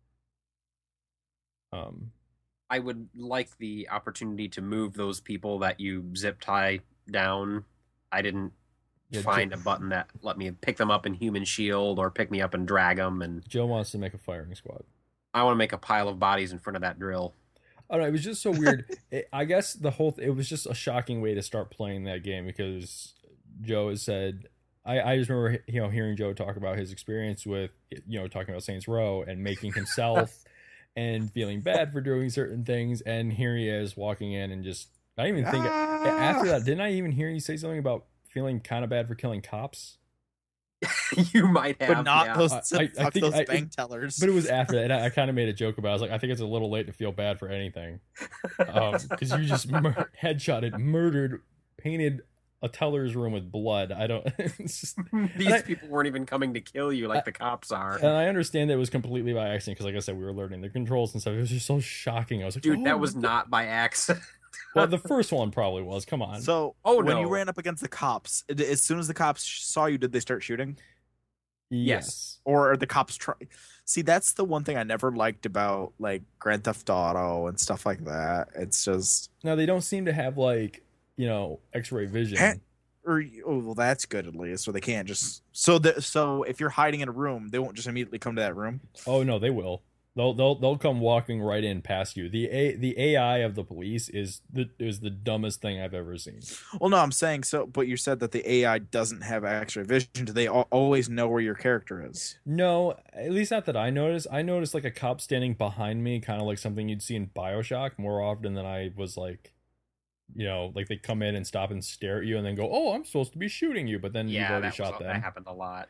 I would like the opportunity to move those people that you zip tie down. I didn't find a button that let me pick them up in human shield or pick me up and drag them. And Joe wants to make a firing squad. I want to make a pile of bodies in front of that drill. I don't know. It was just so weird. I guess it was just a shocking way to start playing that game, because Joe has said, I just remember hearing Joe talk about his experience with talking about Saints Row and making himself and feeling bad for doing certain things, and here he is walking in and just I didn't even think after that. Didn't I even hear you say something about feeling kind of bad for killing cops? You might have, but not those. I think those bank tellers. But it was after that, and I kind of made a joke about it. I was like, I think it's a little late to feel bad for anything, because you just headshotted, murdered, painted a teller's room with blood. I don't. It's just, these people weren't even coming to kill you like the cops are. And I understand that it was completely by accident, because, like I said, we were learning the controls and stuff. It was just so shocking. I was like, dude, that was not by accident. Well, the first one probably was. Come on. So when you ran up against the cops, as soon as the cops saw you, did they start shooting? Yes. Or are the cops try? See, that's the one thing I never liked about like Grand Theft Auto and stuff like that. It's just Now they don't seem to have like, X-ray vision. well, that's good at least. So they can't just so if you're hiding in a room, they won't just immediately come to that room. Oh no, they will. They'll come walking right in past you. The AI of the police is the dumbest thing I've ever seen. Well, no, I'm saying so, but you said that the AI doesn't have X-ray vision. Do they always know where your character is? No, at least not that I noticed. I noticed like a cop standing behind me, kind of like something you'd see in BioShock more often than I was like, like they come in and stop and stare at you and then go, "Oh, I'm supposed to be shooting you," but then you've already shot them. That happened a lot.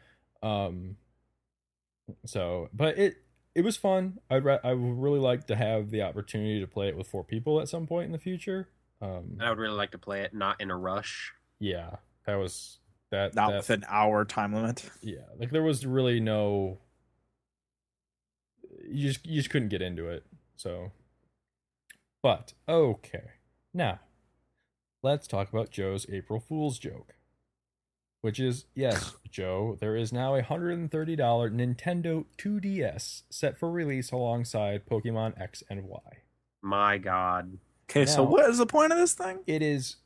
So, but it was fun. I would really like to have the opportunity to play it with 4 people at some point in the future. I would really like to play it not in a rush. Yeah, that was that. Not that, with an hour time limit. Yeah, like there was really no. You just couldn't get into it. So, but okay, now let's talk about Joe's April Fool's joke. Which is, yes, Joe, there is now a $130 Nintendo 2DS set for release alongside Pokemon X and Y. My God. Okay, so Now, what is the point of this thing? It is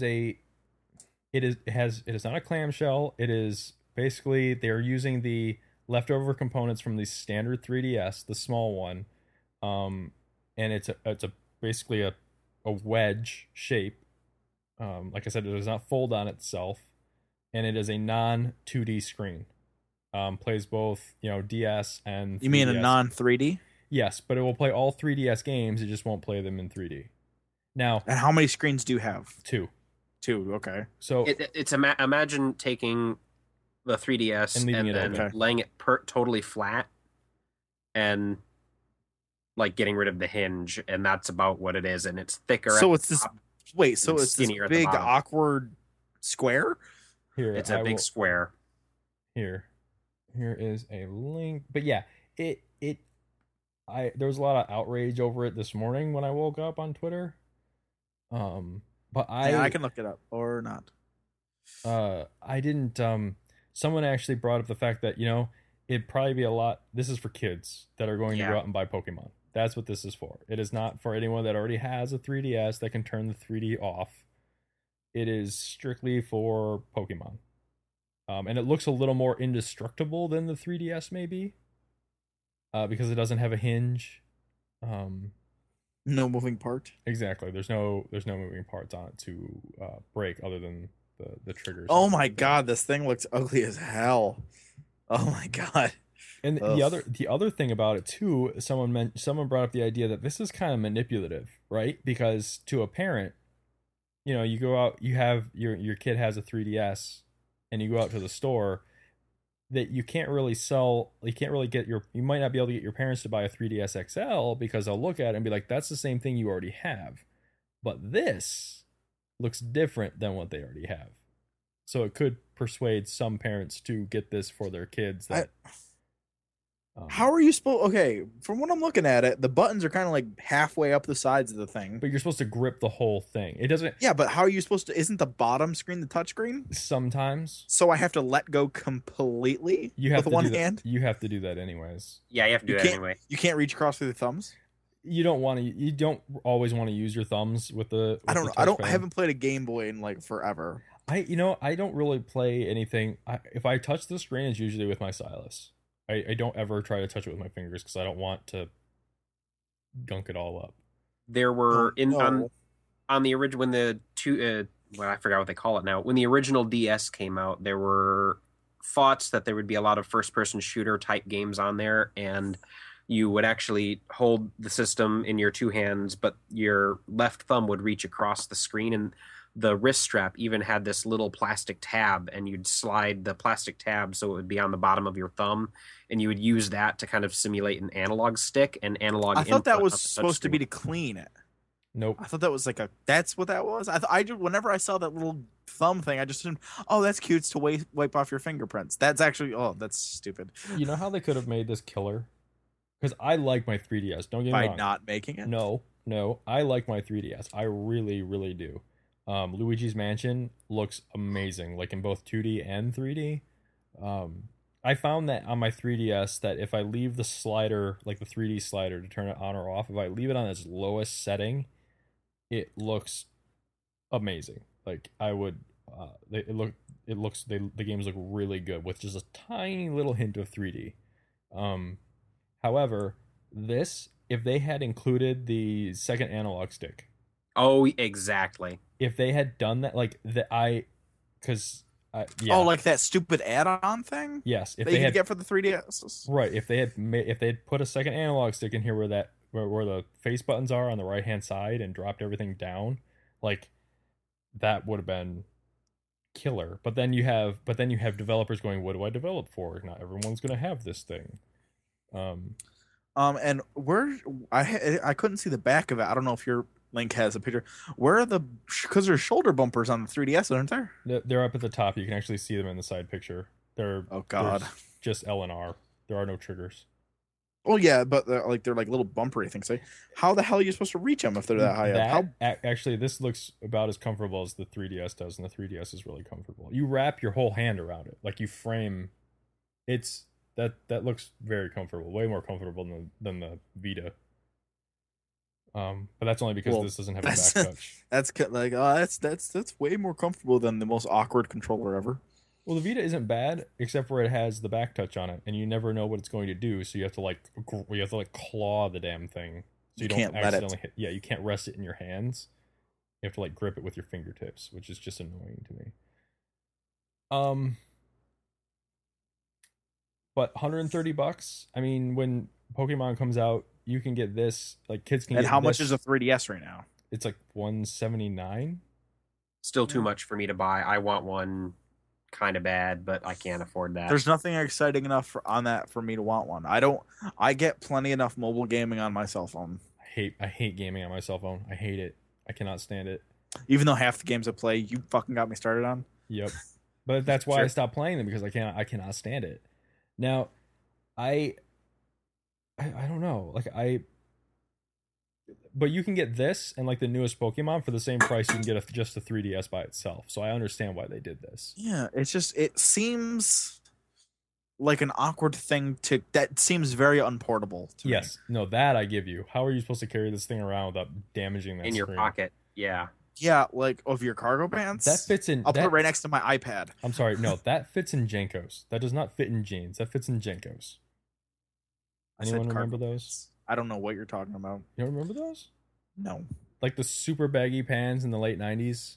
not a clamshell. It is basically they're using the leftover components from the standard 3DS, the small one. And it's basically a wedge shape. Like I said, it does not fold on itself. And it is a non-2D screen. Plays both, DS and 3DS. You mean a non-3D? Yes, but it will play all 3DS games. It just won't play them in 3D. Now, And how many screens do you have? 2. 2, okay. So imagine taking the 3DS And leaving and it then open. laying it totally flat and like getting rid of the hinge, and that's about what it is. And it's thicker. So at it's the this. top. Wait, so and it's this skinnier at the big bottom. awkward square? here, It's a big square. Here is a link. But yeah, there was a lot of outrage over it this morning when I woke up on Twitter. But I can look it up or not. I didn't. Someone actually brought up the fact that it'd probably be a lot. This is for kids that are going to go out and buy Pokemon. That's what this is for. It is not for anyone that already has a 3DS that can turn the 3D off. It is strictly for Pokemon. And it looks a little more indestructible than the 3DS maybe. Because it doesn't have a hinge. No moving part. Exactly. There's no moving parts on it to break other than the triggers. Oh my god, this thing looks ugly as hell. Oh my god. And the other thing about it too, someone brought up the idea that this is kind of manipulative, right? Because to a parent, you go out, you have your kid has a 3DS, and you go out to the store, that you can't really get you might not be able to get your parents to buy a 3DS XL because they'll look at it and be like, that's the same thing you already have. But this looks different than what they already have. So it could persuade some parents to get this for their kids. How are you supposed? Okay, from what I'm looking at it, the buttons are kind of like halfway up the sides of the thing. But you're supposed to grip the whole thing. It doesn't. Yeah, but how are you supposed to? Isn't the bottom screen the touchscreen? Sometimes So I have to let go completely you have with to one do that. hand. You have to do that anyways. Yeah, you have to do You it can't. anyway. You can't reach across with your thumbs. You don't always want to use your thumbs with the. I don't the know. I touchpad. haven't played a Game Boy in like forever. I don't really play anything. If I touch the screen, it's usually with my stylus. I don't ever try to touch it with my fingers because I don't want to gunk it all up. There were no. on the original when the I forgot what they call it now. When the original DS came out, there were thoughts that there would be a lot of first-person shooter type games on there, and you would actually hold the system in your 2 hands, but your left thumb would reach across the screen, and the wrist strap even had this little plastic tab, and you'd slide the plastic tab so it would be on the bottom of your thumb, and you would use that to kind of simulate an analog stick and analog. I thought that input was on the supposed to be to touchscreen. clean it. Nope. I thought that was like that's what that was. Whenever I saw that little thumb thing, I just assumed, oh, that's cute. It's to wipe off your fingerprints. That's actually, that's stupid. You know how they could have made this killer? Because I like my 3DS. Don't get me By wrong. not making it. No, I like my 3DS. I really, really do. Luigi's Mansion looks amazing, like in both 2D and 3D. I found that on my 3DS that if I leave the slider, like the 3D slider to turn it on or off, if I leave it on its lowest setting, it looks amazing. Like I would, the games look really good with just a tiny little hint of 3D. However, if they had included the second analog stick, Oh, exactly. if they had done that, yeah, Oh, like that stupid add-on thing yes, if that they you had could get for the 3DS. right, if they had put a second analog stick in here where the face buttons are on the right hand side and dropped everything down, like that would have been killer. But then you have developers going, what do I develop for? Not everyone's gonna have this thing. And I couldn't see the back of it. I don't know if your Link has a picture. Where are because there's shoulder bumpers on the 3DS, aren't there? They're up at the top. You can actually see them in the side picture. Oh God, there's just L and R. There are no triggers. Oh yeah, but they're like little bumpery things. Like, how the hell are you supposed to reach them if they're that high up? Actually, this looks about as comfortable as the 3DS does, and the 3DS is really comfortable. You wrap your whole hand around it, like you frame. That looks very comfortable, way more comfortable than the Vita. But that's only because this doesn't have a back touch. That's way more comfortable than the most awkward controller ever. Well, the Vita isn't bad, except for it has the back touch on it, and you never know what it's going to do. So you have to claw the damn thing, so you don't can't accidentally hit. Yeah, you can't rest it in your hands. You have to grip it with your fingertips, which is just annoying to me. But $130. I mean, when Pokemon comes out, you can get this. Like kids can. And get how this. much is a 3DS right now? It's like $179. Still too much for me to buy. I want one kind of bad, but I can't afford that. There's nothing exciting enough on that for me to want one. I get plenty enough mobile gaming on my cell phone. I hate gaming on my cell phone. I hate it. I cannot stand it. Even though half the games I play, you fucking got me started on. Yep. But that's why Sure. I stopped playing them, because I cannot stand it. Now, I don't know. But you can get this and like the newest Pokemon for the same price you can get just the 3DS by itself. So I understand why they did this. Yeah, it seems like an awkward thing that seems very unportable to me. Yes. No, that I give you. How are you supposed to carry this thing around without damaging that in your screen? pocket. Yeah. Yeah, like of your cargo pants. That fits in. I'll put it right next to my iPad. I'm sorry. No, that fits in Jenkos. That does not fit in jeans. That fits in Jenkos. I said Anyone remember cargo those? pants. I don't know what you're talking about. You don't remember those? No. Like the super baggy pants in the late 90s?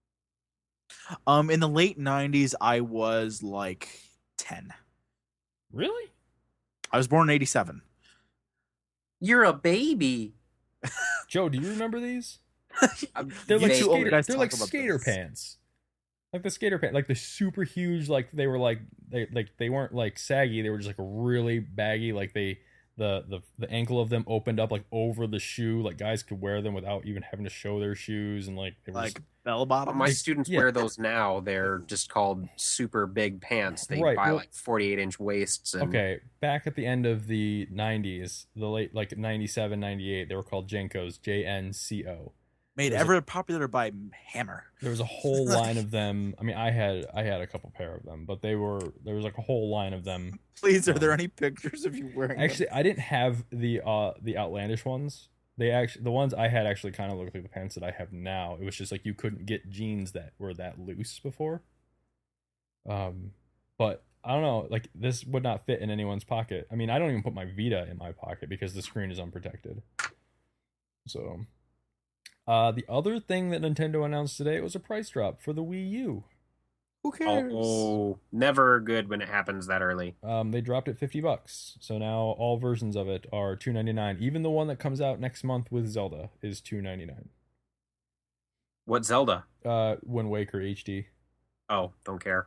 In the late 90s, I was like 10. Really? I was born in 87. You're a baby. Joe, do you remember these? They're They're like too old guys they're talk like about skater this. pants. Like the skater pants, like the super huge, like they were like they weren't like saggy, they were just like really baggy, like the ankle of them opened up like over the shoe, like guys could wear them without even having to show their shoes, and like they were Like just, bell bottoms. My students yeah. wear those now. They're just called super big pants. They Right, buy well- like 48-inch waists. And okay, back at the end of the 90s, the late like 97, 98, they were called Jenkos, JNCO. Made There's ever popular by Hammer. There was a whole line of them. I mean, I had a couple pair of them, but there was like a whole line of them. Please, are there any pictures of you wearing Actually, I didn't have the outlandish ones. The ones I had actually kind of looked like the pants that I have now. It was just like you couldn't get jeans that were that loose before. But I don't know, like this would not fit in anyone's pocket. I mean, I don't even put my Vita in my pocket because the screen is unprotected. So, the other thing that Nintendo announced today was a price drop for the Wii U. Who cares? Oh, never good when it happens that early. They dropped it $50. So now all versions of it are $2.99. Even the one that comes out next month with Zelda is $2.99. What Zelda? Wind Waker HD. Oh, don't care.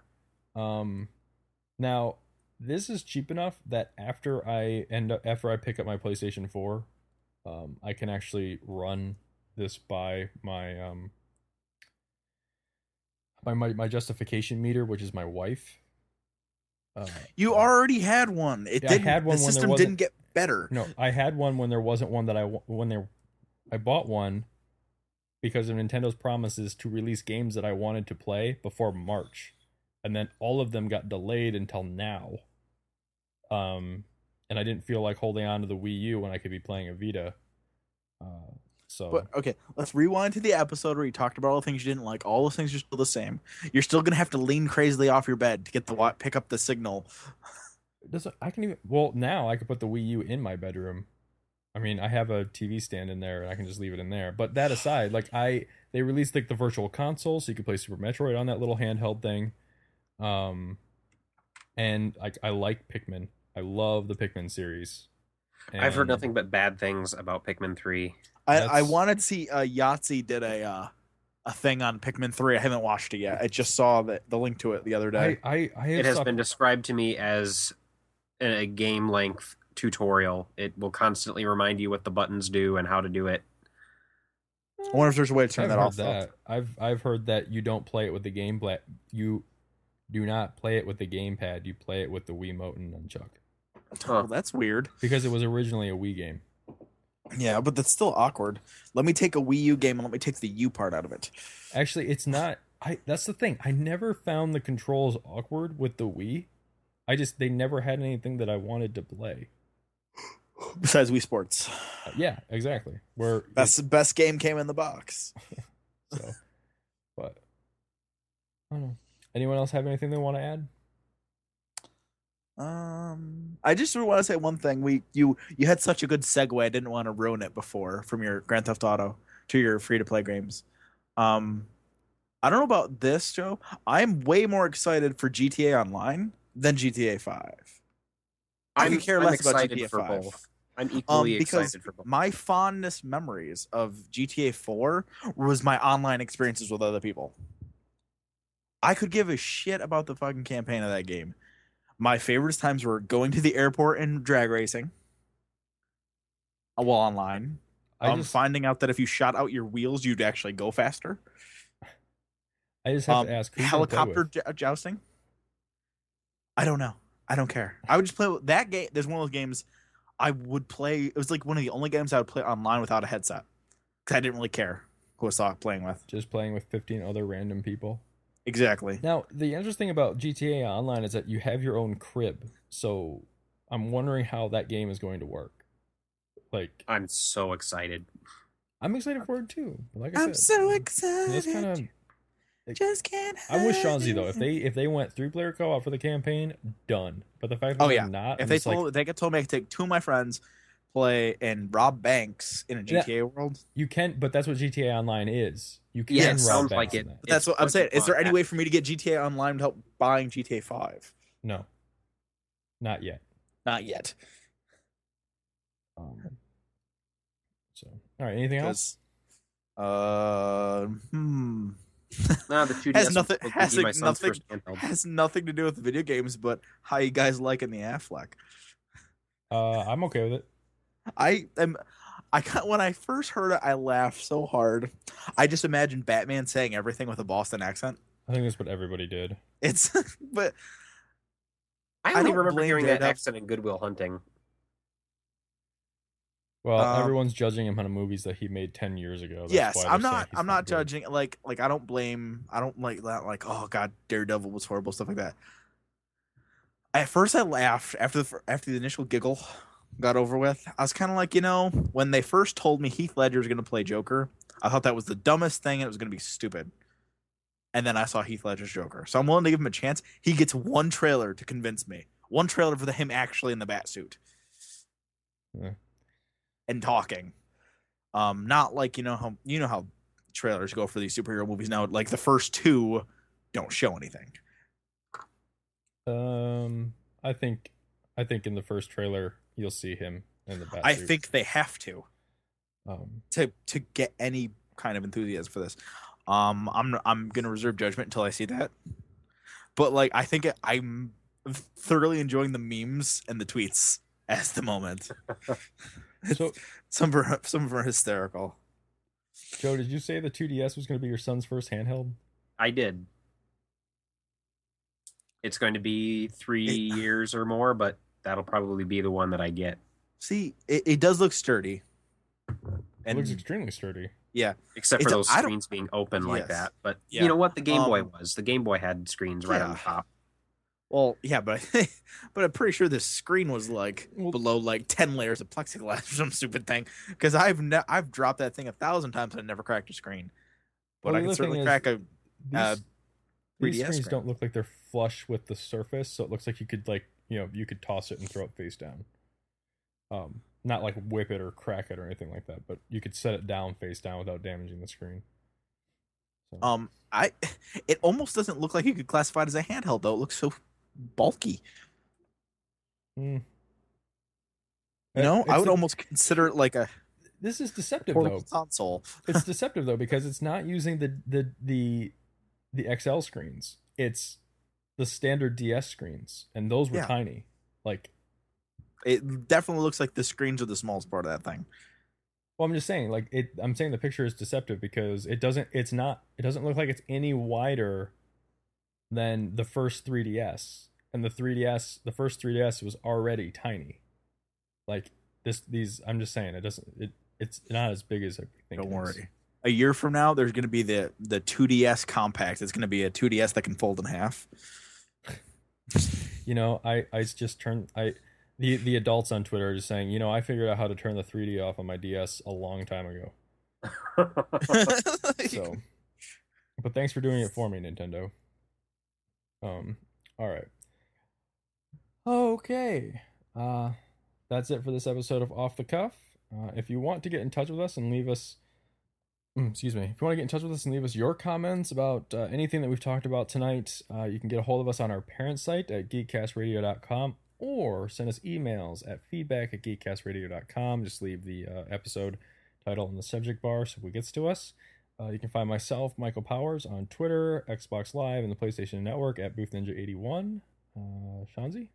Now this is cheap enough that after I pick up my PlayStation 4, I can actually run this by my my justification meter, which is my wife. You already had one. It Yeah, I didn't. had one the when there system wasn't- didn't get better. No, I had one when there wasn't one that I bought one because of Nintendo's promises to release games that I wanted to play before March, and then all of them got delayed until now. And I didn't feel like holding on to the Wii U when I could be playing a Vita. So But okay, let's rewind to the episode where you talked about all the things you didn't like. All those things are still the same. You're still gonna have to lean crazily off your bed to get the pick up the signal. I can even, well, now I could put the Wii U in my bedroom. I mean, I have a TV stand in there and I can just leave it in there. But that aside, like they released like the virtual console so you could play Super Metroid on that little handheld thing. And I like Pikmin. I love the Pikmin series. I've heard And nothing but bad things about Pikmin 3. I That's- wanted to see Yahtzee did a thing on Pikmin 3. I haven't watched it yet. I just saw the link to it the other day. I have It has stopped- been described to me as a game length tutorial. It will constantly remind you what the buttons do and how to do it. I wonder if there's a way to turn I've that heard off. though. that. I've heard that you don't play it with the you do not play it with the gamepad. You play it with the Wiimote and nunchuck Well, that's weird. because it was originally a Wii game. Yeah, but that's still awkward. Let me take a Wii U game and let me take the U part out of it. Actually, it's not. That's the thing. I never found the controls awkward with the Wii. They never had anything that I wanted to play. Besides Wii Sports, Yeah, exactly. Where best game came in the box. so, but I don't know. Anyone else have anything they want to add? I just want to say one thing. You had such a good segue. I didn't want to ruin it before from your Grand Theft Auto to your free to play games. I don't know about this, Joe. I'm way more excited for GTA Online than GTA 5. I could care less about excited GTA for 5. both. I'm equally Because excited for both. my fondest memories of GTA 4 was my online experiences with other people. I could give a shit about the fucking campaign of that game. My favorite times were going to the airport and drag racing while online. Finding out that if you shot out your wheels, you'd actually go faster. I just have to ask. Who you gonna play Helicopter with? jousting. I don't know. I don't care. I would just play with that game. There's one of those games I would play. It was like one of the only games I would play online without a headset because I didn't really care who I saw playing with. Just playing with 15 other random people. Exactly. Now, the interesting about GTA Online is that you have your own crib. So I'm wondering how that game is going to work. Like, I'm so excited. I'm excited for it too. Like I I'm said, so excited. it's kind of. Just can't. I wish hide Shawnzy though, it. if they went 3-player co-op for the campaign, done. But the fact that Oh they're yeah. not, If I'm they just like, told me I could take two of my friends, play and rob banks in a Yeah. GTA world. you can, but that's what GTA Online is. You can Yeah, it rob sounds banks like in it. that. But that's what I'm what saying. you Is there want. any way for me to get GTA Online to help buying GTA 5? No, not yet. Not yet. So, all right. Anything else? Because, No, the 2DS Has nothing- will has be my son's nothing- first handheld. has nothing to do with the video games, but how you guys liking the Affleck? I'm okay with it. When I first heard it, I laughed so hard. I just imagined Batman saying everything with a Boston accent. I think that's what everybody did. It's, but I I only don't remember blame hearing that Daredevil. accent in Goodwill Hunting. Well, Um, everyone's judging him on movies that he made 10 years ago. That's yes, why I'm they're saying not. he's I'm not good. judging. Like I don't like that. Like, oh god, Daredevil was horrible, stuff like that. At first, I laughed after the initial giggle got over with. I was kind of like, when they first told me Heath Ledger was going to play Joker, I thought that was the dumbest thing, and it was going to be stupid. And then I saw Heath Ledger's Joker, so I'm willing to give him a chance. He gets one trailer to convince me. One trailer for him actually in the bat suit. Yeah. And talking. Not like how trailers go for these superhero movies now. Like the first two don't show anything. I think in the first trailer you'll see him in the bat I suit. think they have to get any kind of enthusiasm for this. I'm gonna reserve judgment until I see that. But like I think I'm thoroughly enjoying the memes and the tweets at the moment. So, Some of them are hysterical. Joe, did you say the 2DS was going to be your son's first handheld? I did. It's going to be 3 years or more, but that'll probably be the one that I get. See, it does look sturdy. It And looks extremely sturdy. yeah, Except for It's- those I don't- screens being open like Yes. that. But Yeah. you know what? The Game Boy Um, was. The Game Boy had screens right on the yeah. top. Well, yeah, but but I'm pretty sure this screen was like below like 10 layers of plexiglass or some stupid thing. Because I've dropped that thing 1,000 times and I never cracked a screen. But Well, I the can other certainly thing crack a These, these 3DS screens screen. don't look like they're flush with the surface, so it looks like you could you could toss it and throw it face down. Not like whip it or crack it or anything like that, but you could set it down face down without damaging the screen. So. It almost doesn't look like you could classify it as a handheld though. It looks so bulky. Mm. I would almost consider it like a This is deceptive portable though. console. It's deceptive though because it's not using the XL screens. It's the standard DS screens, and those were tiny. Like, it definitely looks like the screens are the smallest part of that thing. well, I'm just saying, like I'm saying the picture is deceptive because it doesn't look like it's any wider than the first 3DS, and the first 3DS was already tiny. Like I'm just saying it's not as big as I think. Don't worry. A year from now, there's going to be the 2DS compact. It's going to be a 2DS that can fold in half. The adults on Twitter are just saying, I figured out how to turn the 3D off on my DS a long time ago. So, but thanks for doing it for me, Nintendo. All right. Okay. That's it for this episode of Off the Cuff. If you want to get in touch with us and leave us if you want to get in touch with us and leave us your comments about anything that we've talked about tonight, you can get a hold of us on our parent site at geekcastradio.com or send us emails at feedback@geekcastradio.com. Just leave the episode title in the subject bar so it gets to us. You can find myself, Michael Powers, on Twitter, Xbox Live, and the PlayStation Network at BoothNinja81. Shanzi?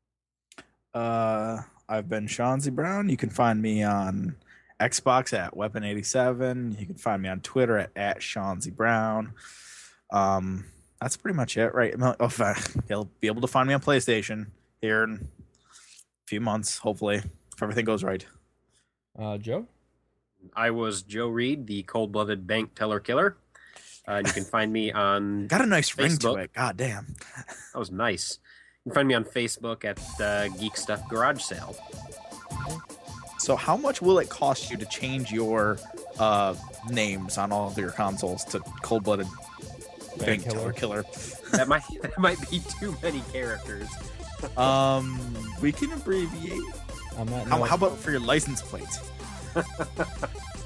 I've been Shanzi Brown. You can find me on Xbox at Weapon87. You can find me on Twitter at Shanzi Brown. That's pretty much it, right? You'll be able to find me on PlayStation here in a few months, hopefully, if everything goes right. Joe? I was Joe Reed, the cold-blooded bank teller killer. And you can find me on Got a nice ring to Facebook. it. God damn. That was nice. You can find me on Facebook at Geek Stuff Garage Sale. So how much will it cost you to change your names on all of your consoles to cold-blooded bank teller killer? That might be too many characters. We can abbreviate. I'm not. How about for your license plate?